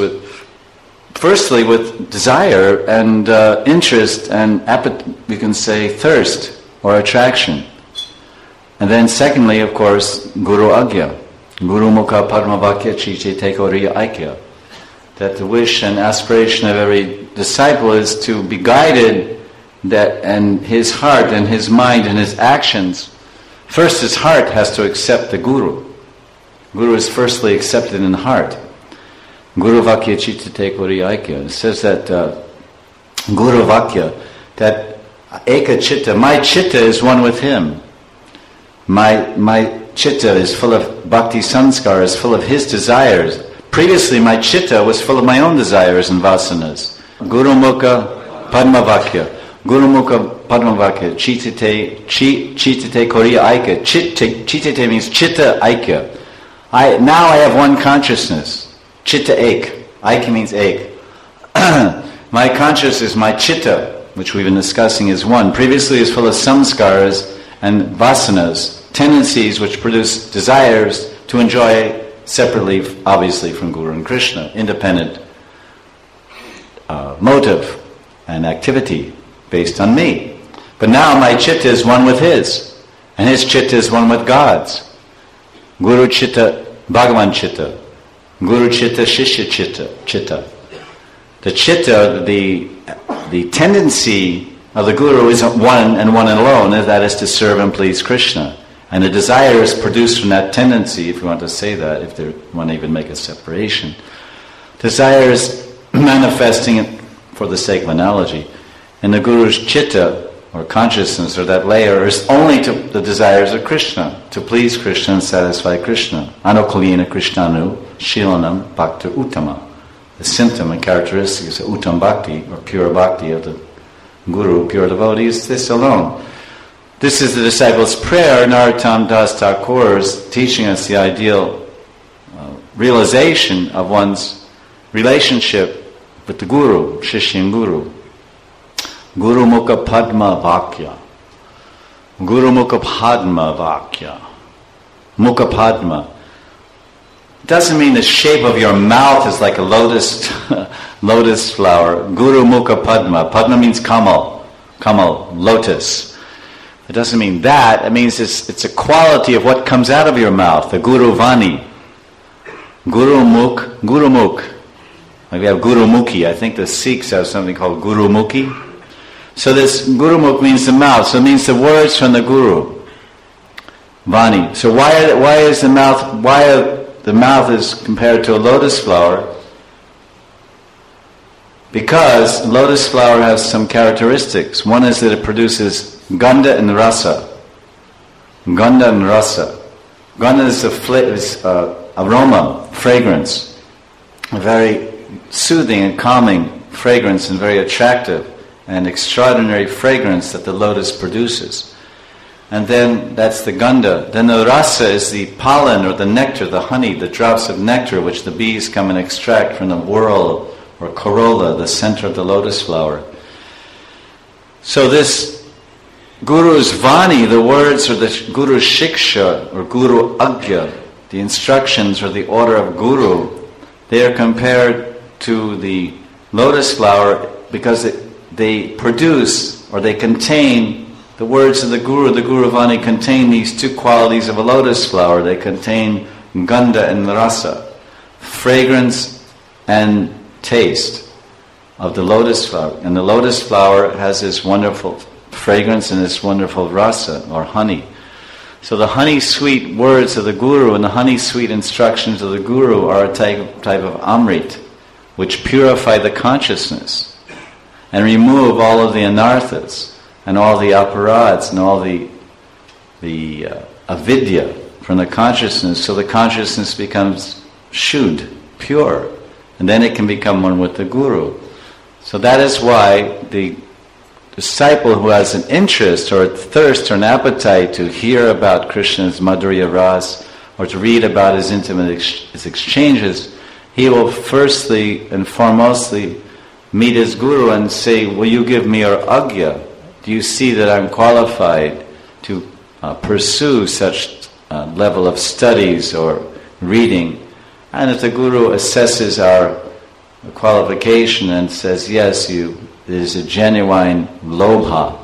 firstly with desire and interest and we can say thirst. or attraction. And then secondly, of course, Guru Agya. Guru Mukha Padma Vakya Chiche Tekoriya Aikya. That the wish and aspiration of every disciple is to be guided, that and his heart and his mind and his actions. First, his heart has to accept the Guru. Guru is firstly accepted in the heart. Guru Vakya Chitta Tekoriya Aikya. It says that Guru Vakya, that Eka Chitta, my Chitta is one with him. My Chitta is full of bhakti sanskar, is full of his desires. Previously, my Chitta was full of my own desires and vasanas. Guru Mukha Padma Vakya. Guru Mukha Padma Vakya. Chitate Koriya Aikya. Chitate means Chitta Aikya. Now I have one consciousness. Chitta Ek. Aikya means Ek. My consciousness, my Chitta, which we've been discussing, is one. Previously, is full of samskaras and vasanas, tendencies which produce desires to enjoy separately, obviously, from Guru and Krishna, independent motive and activity based on me. But now my Chitta is one with his, and his Chitta is one with God's. Guru Chitta, Bhagavan Chitta. Guru Chitta, Shishya Chitta. The Chitta, the tendency of the Guru is one and one alone, and that is to serve and please Krishna. And the desire is produced from that tendency, if you want to say that, if they want to even make a separation. Desire is manifesting, for the sake of analogy, and the Guru's Chitta, or consciousness, or that layer, is only to the desires of Krishna, to please Krishna and satisfy Krishna. Anukulina Krishnanu Shilanam Bhakta Uttama. The symptom and characteristics of Uttam Bhakti, or pure Bhakti of the Guru, pure devotee, is this alone. This is the disciple's prayer. Narottam Das Thakur's teaching us the ideal realization of one's relationship with the Guru, Shishya and Guru. Guru Mukha Padma Vakya. Guru Mukha Padma Vakya. Mukha Padma. Doesn't mean the shape of your mouth is like a lotus flower. Guru Mukha Padma. Padma means Kamal, lotus. It doesn't mean that. It means it's a quality of what comes out of your mouth. The Guru Vani. Guru Mukh. Like we have Guru Mukhi. I think the Sikhs have something called Guru Mukhi. So this Guru Mukh means the mouth. So it means the words from the Guru. Vani. So why is the mouth is compared to a lotus flower? Because lotus flower has some characteristics. One is that it produces gandha and rasa. Gandha and rasa. Gandha is aroma, fragrance. A very soothing and calming fragrance, and very attractive and extraordinary fragrance that the lotus produces. And then that's the gandha. Then the rasa is the pollen or the nectar, the honey, the drops of nectar which the bees come and extract from the whorl or corolla, the center of the lotus flower. So this Guru's Vani, the words, or the Guru's Shiksha or Guru Agya, the instructions or the order of Guru, they are compared to the lotus flower because they produce or they contain the words of the Guru Vani contain these two qualities of a lotus flower. They contain gandha and rasa, fragrance and taste of the lotus flower. And the lotus flower has this wonderful fragrance and this wonderful rasa, or honey. So the honey-sweet words of the Guru and the honey-sweet instructions of the Guru are a type of amrit, which purify the consciousness and remove all of the anarthas and all the aparads and all the avidya from the consciousness, so the consciousness becomes shuddh, pure, and then it can become one with the Guru. So that is why the disciple who has an interest or a thirst or an appetite to hear about Krishna's Madhurya Ras or to read about his intimate his exchanges, he will firstly and foremostly meet his Guru and say, will you give me your agya? Do you see that I'm qualified to pursue such level of studies or reading? And if the Guru assesses our qualification and says, yes, there is a genuine lobha,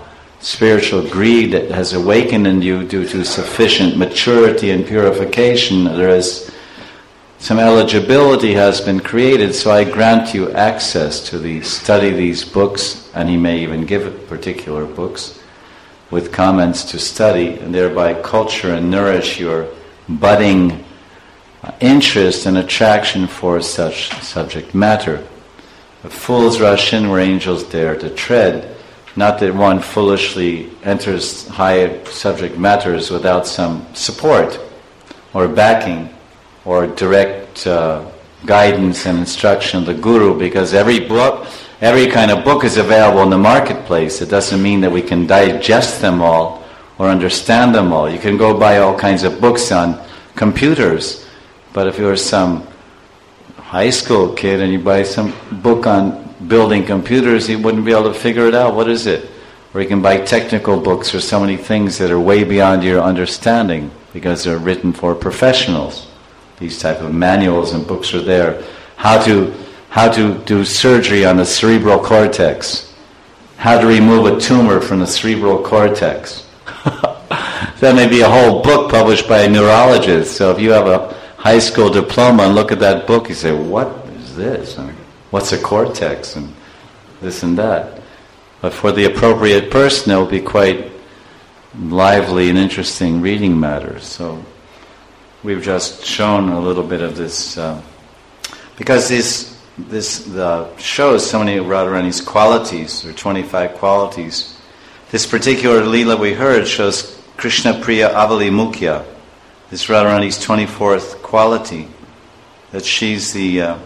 spiritual greed that has awakened in you due to sufficient maturity and purification, there is some eligibility has been created, so I grant you access to study these books, and he may even give particular books with comments to study, and thereby culture and nourish your budding interest and attraction for such subject matter. The fools rush in where angels dare to tread. Not that one foolishly enters high subject matters without some support or backing or direct guidance and instruction of the guru, because every kind of book is available in the marketplace. It doesn't mean that we can digest them all or understand them all. You can go buy all kinds of books on computers, but if you're some high school kid and you buy some book on building computers, you wouldn't be able to figure it out. What is it? Or you can buy technical books or so many things that are way beyond your understanding because they're written for professionals. These type of manuals and books are there. How to do surgery on the cerebral cortex. How to remove a tumor from the cerebral cortex. That may be a whole book published by a neurologist. So if you have a high school diploma and look at that book, you say, what is this? I mean, what's a cortex? And this and that. But for the appropriate person, it will be quite lively and interesting reading matter. So we've just shown a little bit of this, because this shows so many of Radharani's qualities, or 25 qualities. This particular Leela we heard shows Krishna Priya Avali Mukhya. This Radharani's 24th quality, that she's the,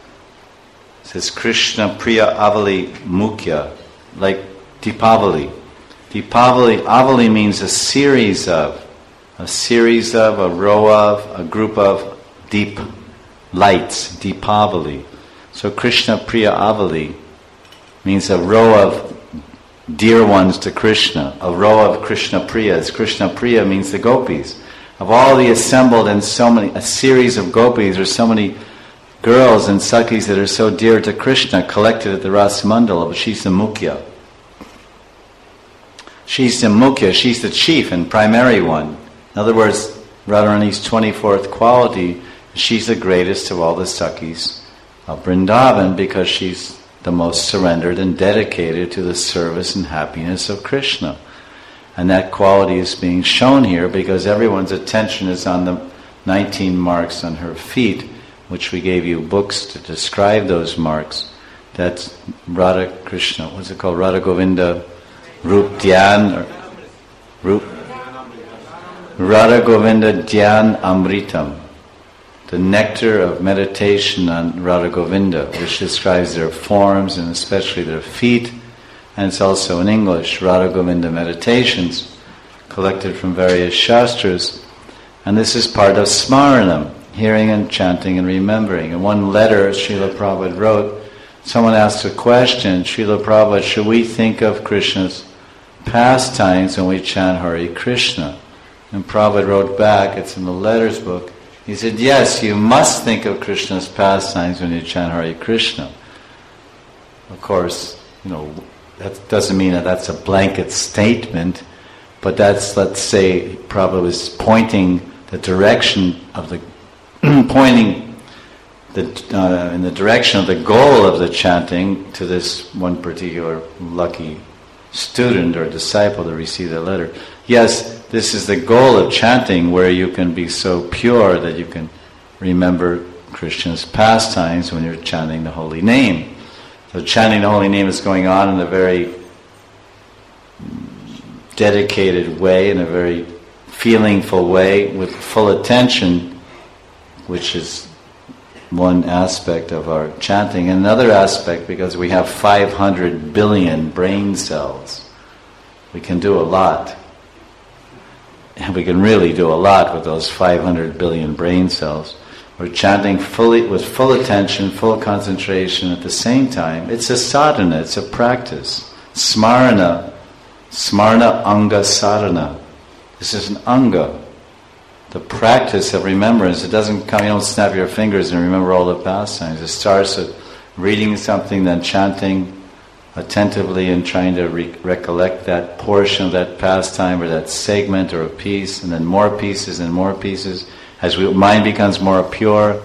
says Krishna Priya Avali Mukhya, like Deepavali. Deepavali, Avali means a series of, a row of, a group of deep lights, Deepavali. So Krishna Priya Avali means a row of dear ones to Krishna, a row of Krishna Priyas. Krishna Priya means the gopis. Of all the assembled and so many, a series of gopis, or so many girls and sakhis that are so dear to Krishna collected at the Rasa Mandala, but she's the Mukhya. She's the Mukhya, she's the chief and primary one. In other words, Radharani's 24th quality, she's the greatest of all the sakhis of Vrindavan because she's the most surrendered and dedicated to the service and happiness of Krishna. And that quality is being shown here because everyone's attention is on the 19 marks on her feet, which we gave you books to describe those marks. That's Radha Krishna, what's it called? Radha Govinda Rup Dhyan, or Radha Govinda Dhyan Amritam, the nectar of meditation on Radha Govinda, which describes their forms and especially their feet. And it's also in English, Radha Govinda Meditations, collected from various shastras. And this is part of Smaranam, hearing and chanting and remembering. In one letter Srila Prabhupada wrote, someone asked a question, Srila Prabhupada, should we think of Krishna's pastimes when we chant Hare Krishna? And Prabhupada wrote back, it's in the letters book, he said, yes, you must think of Krishna's pastimes when you chant Hare Krishna. Of course, that doesn't mean that that's a blanket statement, but that's, let's say, Prabhupada was pointing the direction of the pointing in the direction of the goal of the chanting to this one particular lucky student or disciple to receive the letter. Yes, this is the goal of chanting, where you can be so pure that you can remember Krishna's pastimes when you're chanting the holy name. So chanting the holy name is going on in a very dedicated way, in a very feelingful way, with full attention, which is one aspect of our chanting. Another aspect, because we have 500 billion brain cells, we can do a lot. And we can really do a lot with those 500 billion brain cells. We're chanting fully, with full attention, full concentration at the same time. It's a sadhana, it's a practice. Smarana anga sadhana. This is an anga. The practice of remembrance. It doesn't come, you don't snap your fingers and remember all the pastimes. It starts with reading something, then chanting, attentively and trying to recollect that portion of that pastime or that segment or a piece, and then more pieces and more pieces. As mind becomes more pure,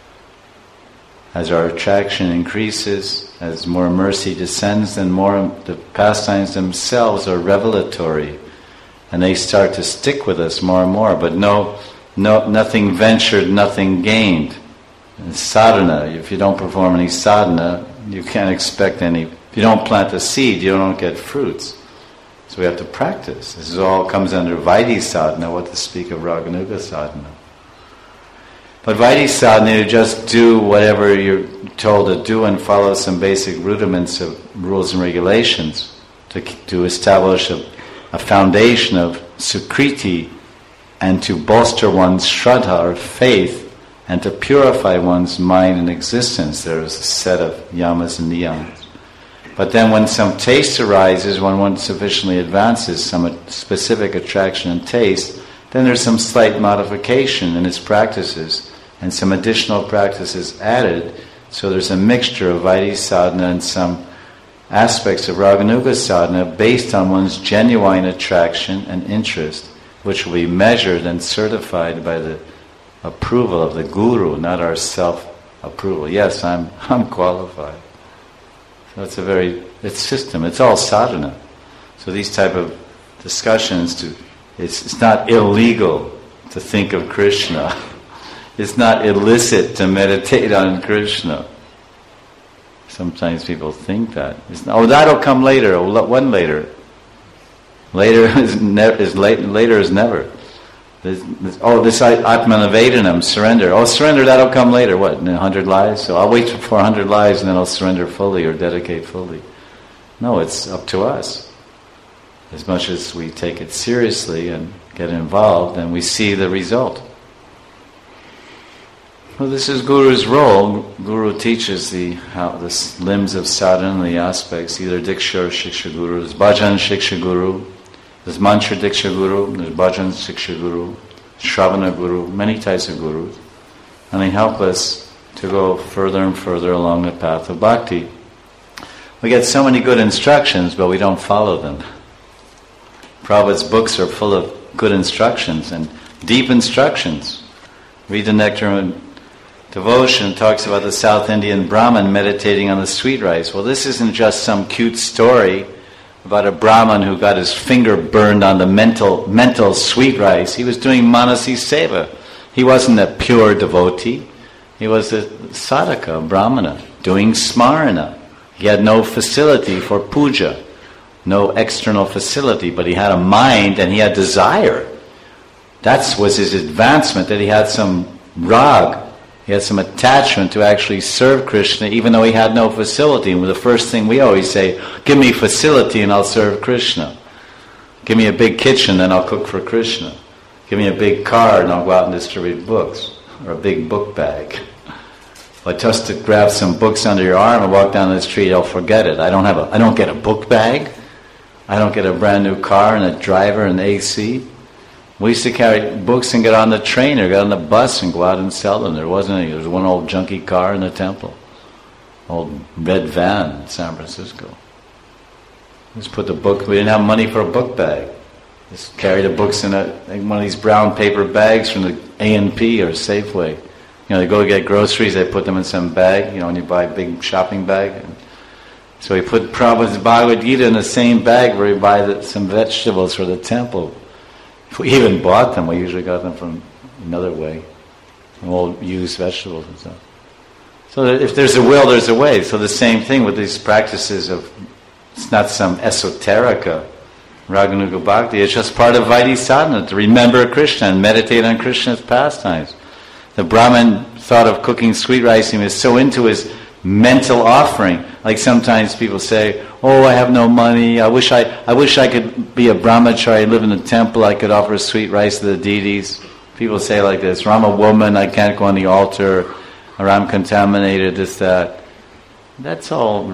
as our attraction increases, as more mercy descends, then more the pastimes themselves are revelatory, and they start to stick with us more and more. But nothing ventured, nothing gained. In sadhana, if you don't perform any sadhana, you can't expect any. If you don't plant a seed, you don't get fruits. So we have to practice. This all comes under Vaidhi sadhana, what to speak of Raganuga sadhana. But Vaidhi sadhana, you just do whatever you're told to do and follow some basic rudiments of rules and regulations to establish a foundation of sukriti and to bolster one's shraddha or faith and to purify one's mind and existence. There's a set of yamas and niyamas. But then when some taste arises, when one sufficiently advances, some specific attraction and taste, then there's some slight modification in its practices and some additional practices added. So there's a mixture of Vaidhi sadhana and some aspects of Raganuga sadhana based on one's genuine attraction and interest, which will be measured and certified by the approval of the guru, not our self-approval. Yes, I'm qualified. So it's system. It's all sadhana. So these type of discussions, it's not illegal to think of Krishna. It's not illicit to meditate on Krishna. Sometimes people think that. That'll come later. When later? Later is never. This Atmanavedanam, surrender. Surrender, that'll come later. What, in 100 lives? So I'll wait for 100 lives and then I'll surrender fully or dedicate fully. No, it's up to us. As much as we take it seriously and get involved, then we see the result. Well, this is Guru's role. Guru teaches the limbs of sadhana, the aspects, either Diksha or Shiksha Guru. There's Bhajan Shiksha Guru, there's Mantra Diksha Guru, there's Bhajan Shiksha Guru, Shravana Guru, many types of gurus. And they help us to go further and further along the path of bhakti. We get so many good instructions, but we don't follow them. Prabhupada's books are full of good instructions and deep instructions. Read the Nectar and Devotion, talks about the South Indian Brahmin meditating on the sweet rice. Well, this isn't just some cute story about a Brahmin who got his finger burned on the mental sweet rice. He was doing Manasi Seva. He wasn't a pure devotee. He was a sadhaka, a brahmana, doing smarana. He had no facility for puja, no external facility, but he had a mind and he had desire. That was his advancement, that he had some rag. He had some attachment to actually serve Krishna, even though he had no facility. And the first thing we always say, give me facility and I'll serve Krishna. Give me a big kitchen and I'll cook for Krishna. Give me a big car and I'll go out and distribute books. Or a big book bag. But just to grab some books under your arm and walk down the street, I'll forget it. I don't get a book bag. I don't get a brand new car and a driver and AC. We used to carry books and get on the train or get on the bus and go out and sell them. There wasn't any. There was one old junky car in the temple. Old red van in San Francisco. Just put the book, we didn't have money for a book bag. Just carry the books in one of these brown paper bags from the A&P or Safeway. They go get groceries, they put them in some bag, and you buy a big shopping bag. So we put Prabhupada's Bhagavad Gita in the same bag where we buy some vegetables for the temple. If we even bought them, we usually got them from another way. From old used vegetables and stuff. So if there's a will, there's a way. So the same thing with these practices of, it's not some esoterica, Raganuga Bhakti, it's just part of Vaidhi sadhana, to remember Krishna and meditate on Krishna's pastimes. The Brahmin thought of cooking sweet rice, he was so into his mental offering. Like sometimes people say, I have no money, I wish I could be a brahmachari, live in the temple, I could offer sweet rice to the deities. People say like this, or I'm a woman, I can't go on the altar, or I'm contaminated, this, that. That's all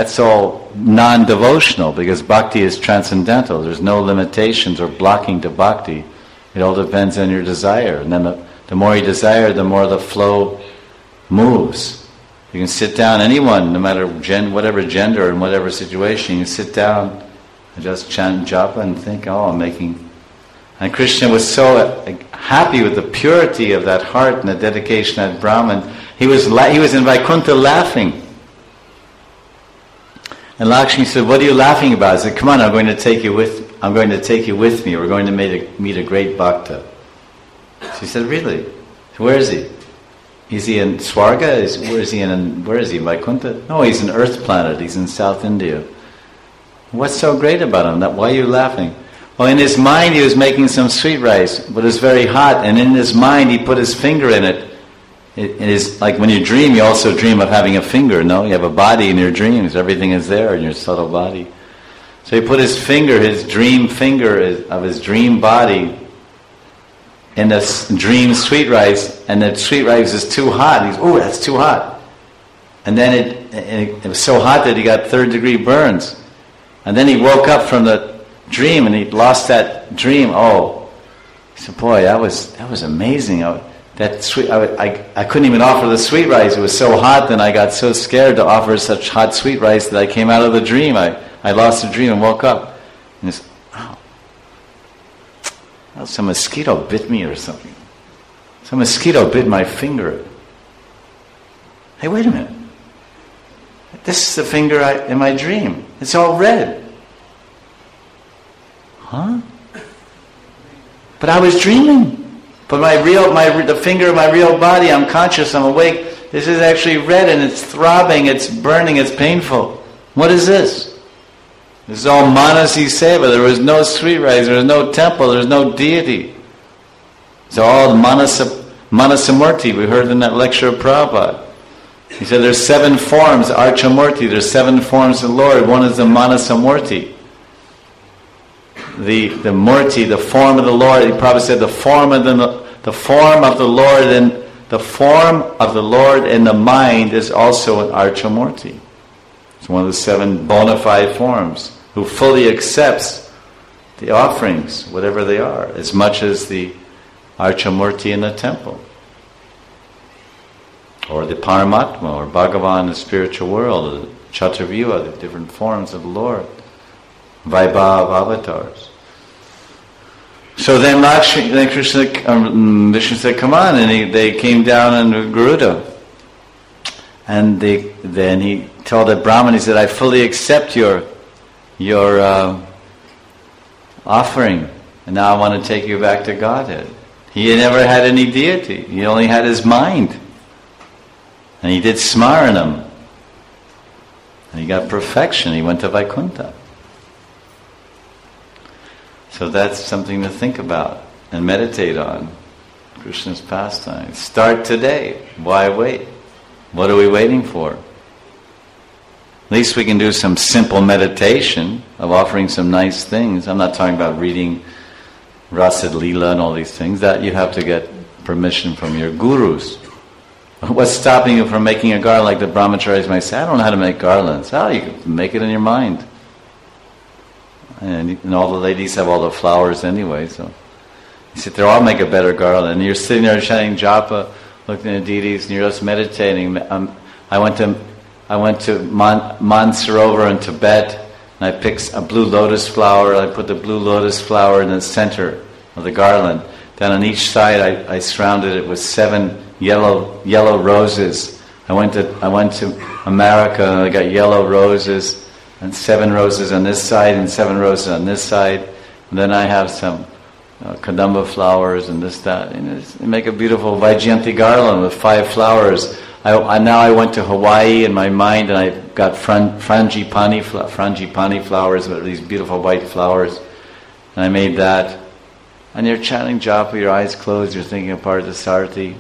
non-devotional, because bhakti is transcendental. There's no limitations or blocking to bhakti. It all depends on your desire. And then the more you desire, the more the flow moves. You can sit down, anyone, no matter whatever gender and whatever situation, you sit down and just chant japa and think, I'm making... And Krishna was so happy with the purity of that heart and the dedication at Brahman. He was in Vaikuntha laughing. And Lakshmi said, "What are you laughing about?" I said, "Come on, I'm going to take you with me. We're going to meet a great bhakta." She said, "Really? Where is he? Is he in Swarga? Where is he in Vaikuntha?" "No, he's an earth planet. He's in South India." "What's so great about him? Why are you laughing?" "Well, in his mind he was making some sweet rice, but it's very hot, and in his mind he put his finger in it. It is like when you dream, you also dream of having a finger, no? You have a body in your dreams. Everything is there in your subtle body. So he put his finger, his dream finger of his dream body in the dream sweet rice, and the sweet rice is too hot. He's, that's too hot. And then it was so hot that he got third-degree burns. And then he woke up from the dream, and he lost that dream. He said, "Boy, that was amazing. I couldn't even offer the sweet rice. It was so hot, then I got so scared to offer such hot sweet rice that I came out of the dream. I lost the dream and woke up." And he said, some mosquito bit me or something. Some mosquito bit my finger. Hey, wait a minute. This is the finger in my dream. It's all red. Huh? But I was dreaming. But the finger of my real body, I'm conscious, I'm awake. This is actually red and it's throbbing, it's burning, it's painful. What is this? This is all Manasi Seva. There was no sweet rice, there was no temple, there was no deity. It's all Manasamurti. We heard in that lecture of Prabhupada. He said there's 7 forms, Archamurti, there's 7 forms of the Lord. One is the Manasamurti. The Murti, the form of the Lord. Prabhupada said the form of the Lord and the form of the Lord in the mind is also an Archamurti. It's one of the 7 bona fide forms, who fully accepts the offerings, whatever they are, as much as the Archamurti in the temple, or the Paramatma, or Bhagavan in the spiritual world, or the Chaturvyuha, the different forms of the Lord. Vaibhav avatars. So then Vishnu said, "Come on," and they came down in Garuda. And then he told the Brahman, he said, "I fully accept your offering, and now I want to take you back to Godhead." He had never had any deity. He only had his mind. And he did smaranam. And he got perfection. He went to Vaikuntha. So that's something to think about and meditate on. Krishna's pastime. Start today. Why wait? What are we waiting for? At least we can do some simple meditation of offering some nice things. I'm not talking about reading Rasid Leela and all these things. That you have to get permission from your gurus. What's stopping you from making a garland? Like the brahmacharis might say, "I don't know how to make garlands." You can make it in your mind. And all the ladies have all the flowers anyway, so you sit there, I'll make a better garland. And you're sitting there chanting japa, looking at deities, and you're just meditating. I went to Mansarovar in Tibet, and I picked a blue lotus flower. I put the blue lotus flower in the center of the garland. Then on each side, I surrounded it with 7 yellow roses. I went to America, and I got yellow roses. And 7 roses on this side and 7 roses on this side. And then I have some kadamba flowers and this, that. And you make a beautiful Vaijayanti garland with 5 flowers. I went to Hawaii in my mind, and I got frangipani flowers, with these beautiful white flowers. And I made that. And you're chanting japa, your eyes closed, you're thinking of Parthasarathi.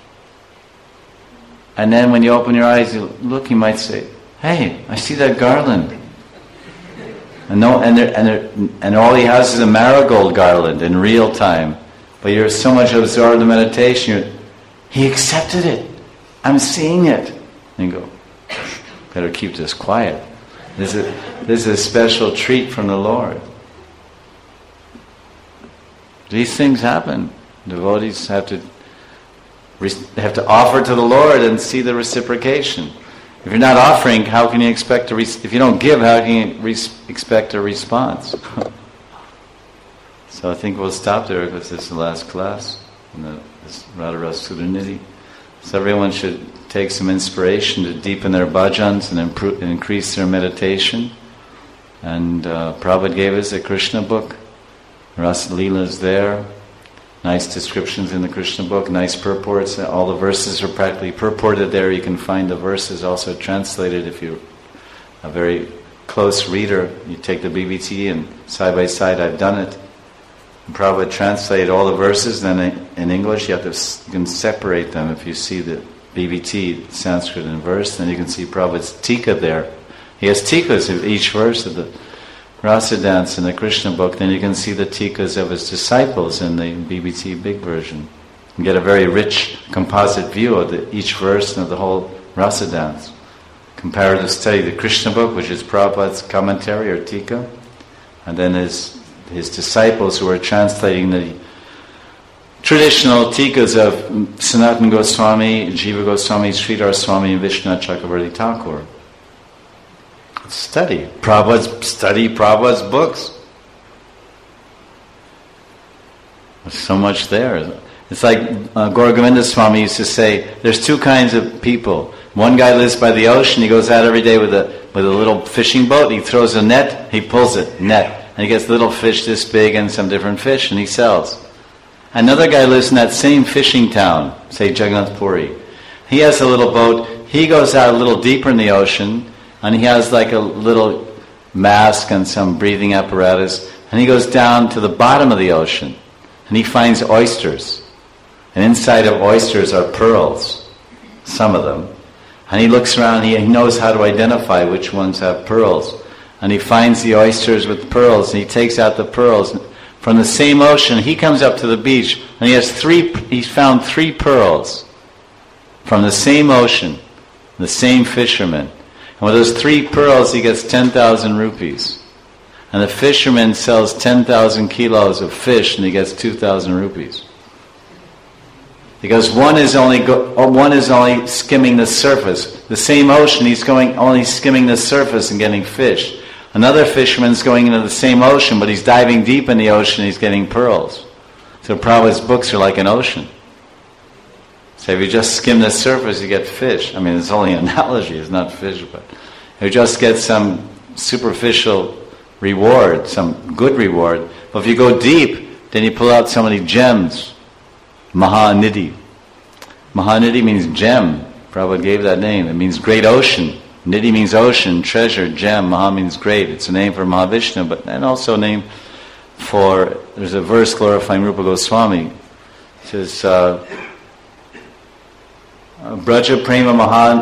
And then when you open your eyes, you look, you might say, "Hey, I see that garland." And all he has is a marigold garland in real time. But you're so much absorbed in meditation, he accepted it. I'm seeing it. And you go, better keep this quiet. This is a special treat from the Lord. These things happen. Devotees have to They have to offer to the Lord and see the reciprocation. If you're not offering, how can you expect if you don't give, how can you expect a response? So I think we'll stop there because this is the last class in this Radharasa Sudhanidhi. So everyone should take some inspiration to deepen their bhajans and increase their meditation. And Prabhupada gave us a Krishna book. Rasa Leela is there. Nice descriptions in the Krishna book, nice purports. All the verses are practically purported there. You can find the verses also translated if you're a very close reader. You take the BBT and side by side I've done it. And Prabhupada translated all the verses, then in English you can separate them. If you see the BBT, Sanskrit and verse, then you can see Prabhupada's tika there. He has tikas of each verse of the Rasa Dance in the Krishna book. Then you can see the tikas of his disciples in the BBT big version. You get a very rich composite view of each verse and of the whole Rasa Dance. Comparative study, the Krishna book, which is Prabhupada's commentary or tika, and then his disciples who are translating the traditional tikas of Sanatana Goswami, Jiva Goswami, Sridhar Swami, and Vishwanath Chakravarti Thakur. Study Prabhupada's books. There's so much there. It's like Gaura Govinda Swami used to say, there's two kinds of people. One guy lives by the ocean, he goes out every day with a little fishing boat, he throws a net, he pulls it, net, and he gets little fish this big and some different fish, and he sells. Another guy lives in that same fishing town, say Jagannath Puri. He has a little boat, he goes out a little deeper in the ocean, and he has like a little mask and some breathing apparatus, and he goes down to the bottom of the ocean, and he finds oysters. And inside of oysters are pearls, some of them. And he looks around, he knows how to identify which ones have pearls. And he finds the oysters with pearls, and he takes out the pearls. From the same ocean, he comes up to the beach, and he's found 3 pearls from the same ocean, the same fisherman. And with those 3 pearls, he gets 10,000 rupees. And the fisherman sells 10,000 kilos of fish, and he gets 2,000 rupees. Because one is only skimming the surface. The same ocean, he's only skimming the surface and getting fish. Another fisherman's going into the same ocean, but he's diving deep in the ocean, he's getting pearls. So Prabhupada's books are like an ocean. So if you just skim the surface, you get fish. I mean, it's only an analogy, it's not fish, but you just get some superficial reward, some good reward. But if you go deep, then you pull out so many gems. Mahanidhi. Mahanidhi means gem. Prabhupada gave that name. It means great ocean. Nidhi means ocean, treasure, gem. Maha means great. It's a name for Mahavishnu, and also a name for, there's a verse glorifying Rupa Goswami. It says, Braja Prema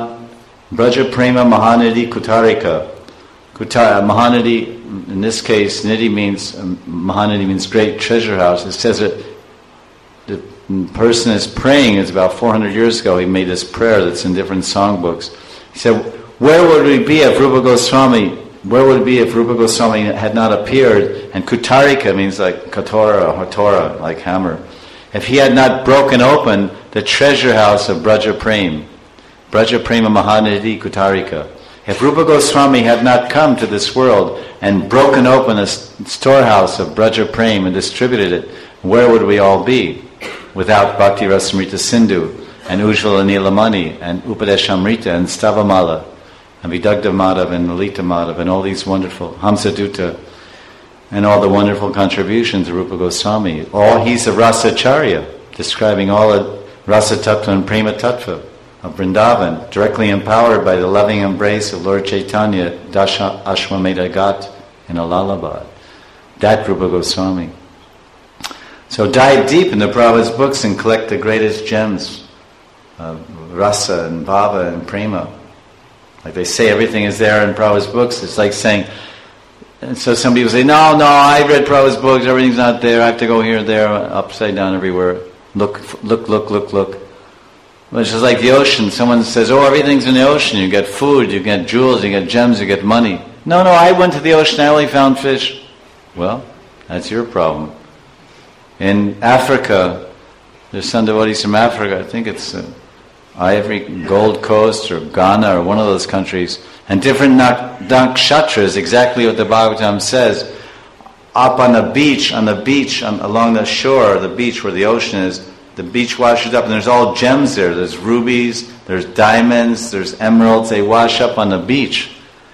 Mahanidhi Kutarika. Mahanidhi, in this case, Nidhi means, Mahanidhi means great treasure house. It says that the person is praying, it's about 400 years ago, he made this prayer that's in different songbooks. He said, where would we be if Rupa Goswami had not appeared? And Kutarika means like Katora, Hatora, like hammer. If he had not broken open the treasure house of Braja Prema Mahanidhi Kutarika. If Rupa Goswami had not come to this world and broken open a storehouse of Braja Prema and distributed it, where would we all be? Without Bhakti Rasamrita Sindhu and Ujjvala Nilamani and Upadeshamrita and Stavamala and Vidagdha Madhav and Lalita Madhav and all these wonderful Hamsadutta and all the wonderful contributions of Rupa Goswami. He's a Rasacharya, describing all the Rasa Tattva and Prema Tattva of Vrindavan, directly empowered by the loving embrace of Lord Chaitanya, Dasha Ashwamedha Ghat in Allahabad. That Rupa Goswami. So dive deep into Prabhupada's books and collect the greatest gems of Rasa and Bhava and Prema. Like they say, everything is there in Prabhupada's books. It's like saying, and so some people say, no, I read Prabhupada's books, everything's not there, I have to go here, there, upside down, everywhere. Look. But it's just like the ocean. Someone says, everything's in the ocean. You get food, you get jewels, you get gems, you get money. No, I went to the ocean, I only found fish. Well, that's your problem. In Africa, There's some devotees from Africa, I think it's Ivory, Gold Coast or Ghana or one of those countries, and different nakshatras, exactly what the Bhagavatam says, up on the beach, along the shore, the beach where the ocean is, the beach washes up and there's all gems there. There's rubies, there's diamonds, there's emeralds, they wash up on the beach.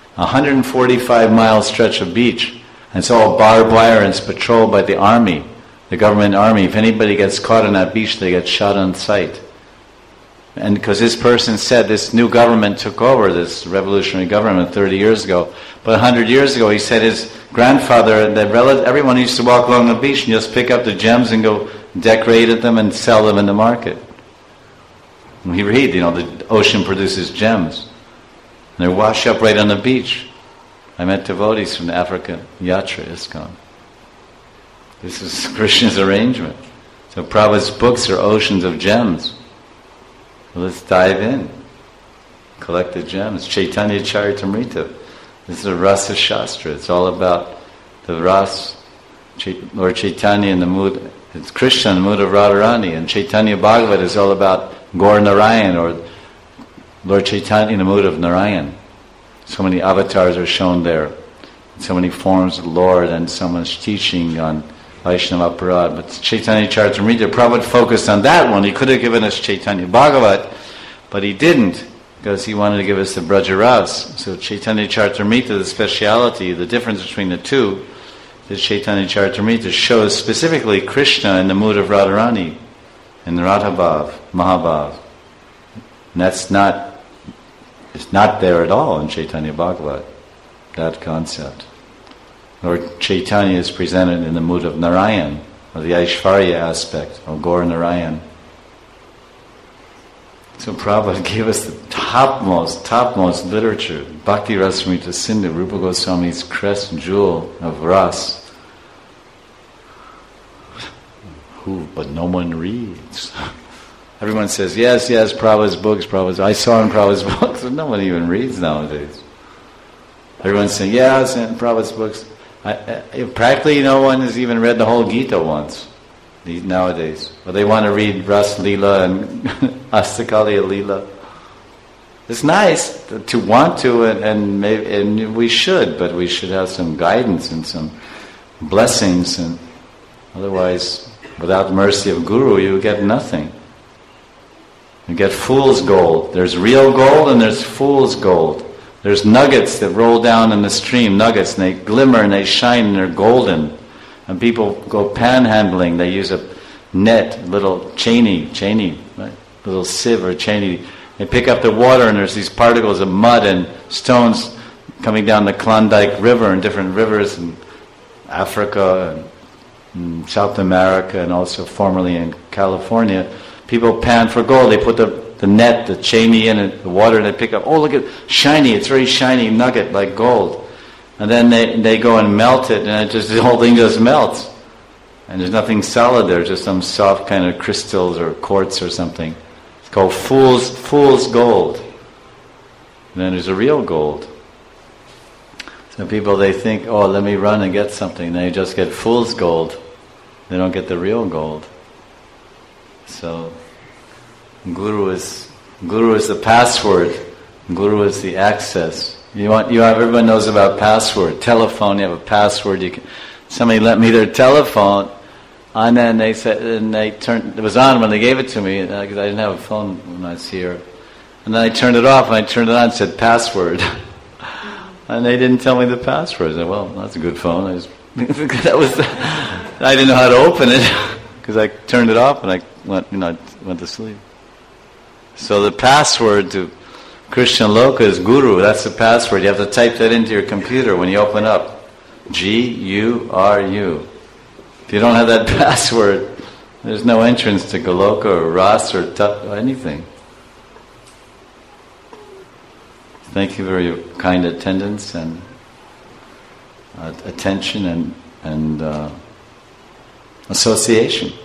145-mile stretch of beach. And it's all barbed wire and it's patrolled by the army, the government army. If anybody gets caught on that beach, they get shot on sight. And because this person said this new government took over, this revolutionary government 30 years ago, but 100 years ago he said his grandfather, everyone used to walk along the beach and just pick up the gems and go decorate them and sell them in the market. And we read, the ocean produces gems. And they wash up right on the beach. I met devotees from the Africa Yatra, ISKCON. This is Krishna's arrangement. So Prabhupada's books are oceans of gems. Well, let's dive in. Collect the gems. Chaitanya Charitamrita. This is a Rasa Shastra. It's all about the Ras, Lord Chaitanya in the mood, it's Krishna in the mood of Radharani. And Chaitanya Bhagavat is all about Gaur Narayan, or Lord Chaitanya in the mood of Narayan. So many avatars are shown there. So many forms of the Lord and so much teaching on Vaishnava Parad. But Chaitanya Charitamrita, Prabhupada focused on that one. He could have given us Chaitanya Bhagavat, but he didn't, because he wanted to give us the Brajaras. So Chaitanya Charitamrita, the speciality, the difference between the two, is Chaitanya Charitamrita shows specifically Krishna in the mood of Radharani, in the Radhabhav, Mahabhav. And it's not there at all in Chaitanya Bhagavat, that concept. Lord Chaitanya is presented in the mood of Narayan, or the Aishvarya aspect, or Gaur Narayan. So Prabhupada gave us the topmost literature, Bhakti Rasamrita Sindhu, Rupa Goswami's crest jewel of Ras. But no one reads. Everyone says, yes, Prabhupada's books, I saw in Prabhupada's books, but no one even reads nowadays. Everyone's saying, yes, in Prabhupada's books. Practically no one has even read the whole Gita once nowadays. But they want to read Ras Leela and Astakaliya Leela. It's nice to want to, and we should, but we should have some guidance and some blessings, and otherwise, without the mercy of Guru, you get nothing. You get fool's gold. There's real gold and there's fool's gold. There's nuggets that roll down in the stream, nuggets, and they glimmer and they shine and they're golden. And people go panhandling, they use a net, little cheney, right? Little sieve or cheney. They pick up the water and there's these particles of mud and stones coming down the Klondike River and different rivers in Africa and South America and also formerly in California. People pan for gold. They put the net, the cheney in it, the water, and they pick up, look at shiny, it's very shiny nugget like gold. And then they go and melt it, and the whole thing just melts. And there's nothing solid there, just some soft kind of crystals or quartz or something. It's called fool's gold. And then there's a real gold. Some people, they think, let me run and get something. They just get fool's gold. They don't get the real gold. So, Guru is the password. Guru is the access. Everyone knows about password. Telephone, you have a password. Somebody lent me their telephone, and then they said, it was on when they gave it to me, because I didn't have a phone when I was here. And then I turned it off, and I turned it on and said password. And they didn't tell me the password. I said, well, that's a good phone. I didn't know how to open it, because I turned it off and I went to sleep. So the password to Krishna Loka is Guru. That's the password. You have to type that into your computer when you open up. Guru. If you don't have that password, there's no entrance to Goloka or Ras or Tat or anything. Thank you for your kind attendance and attention and association.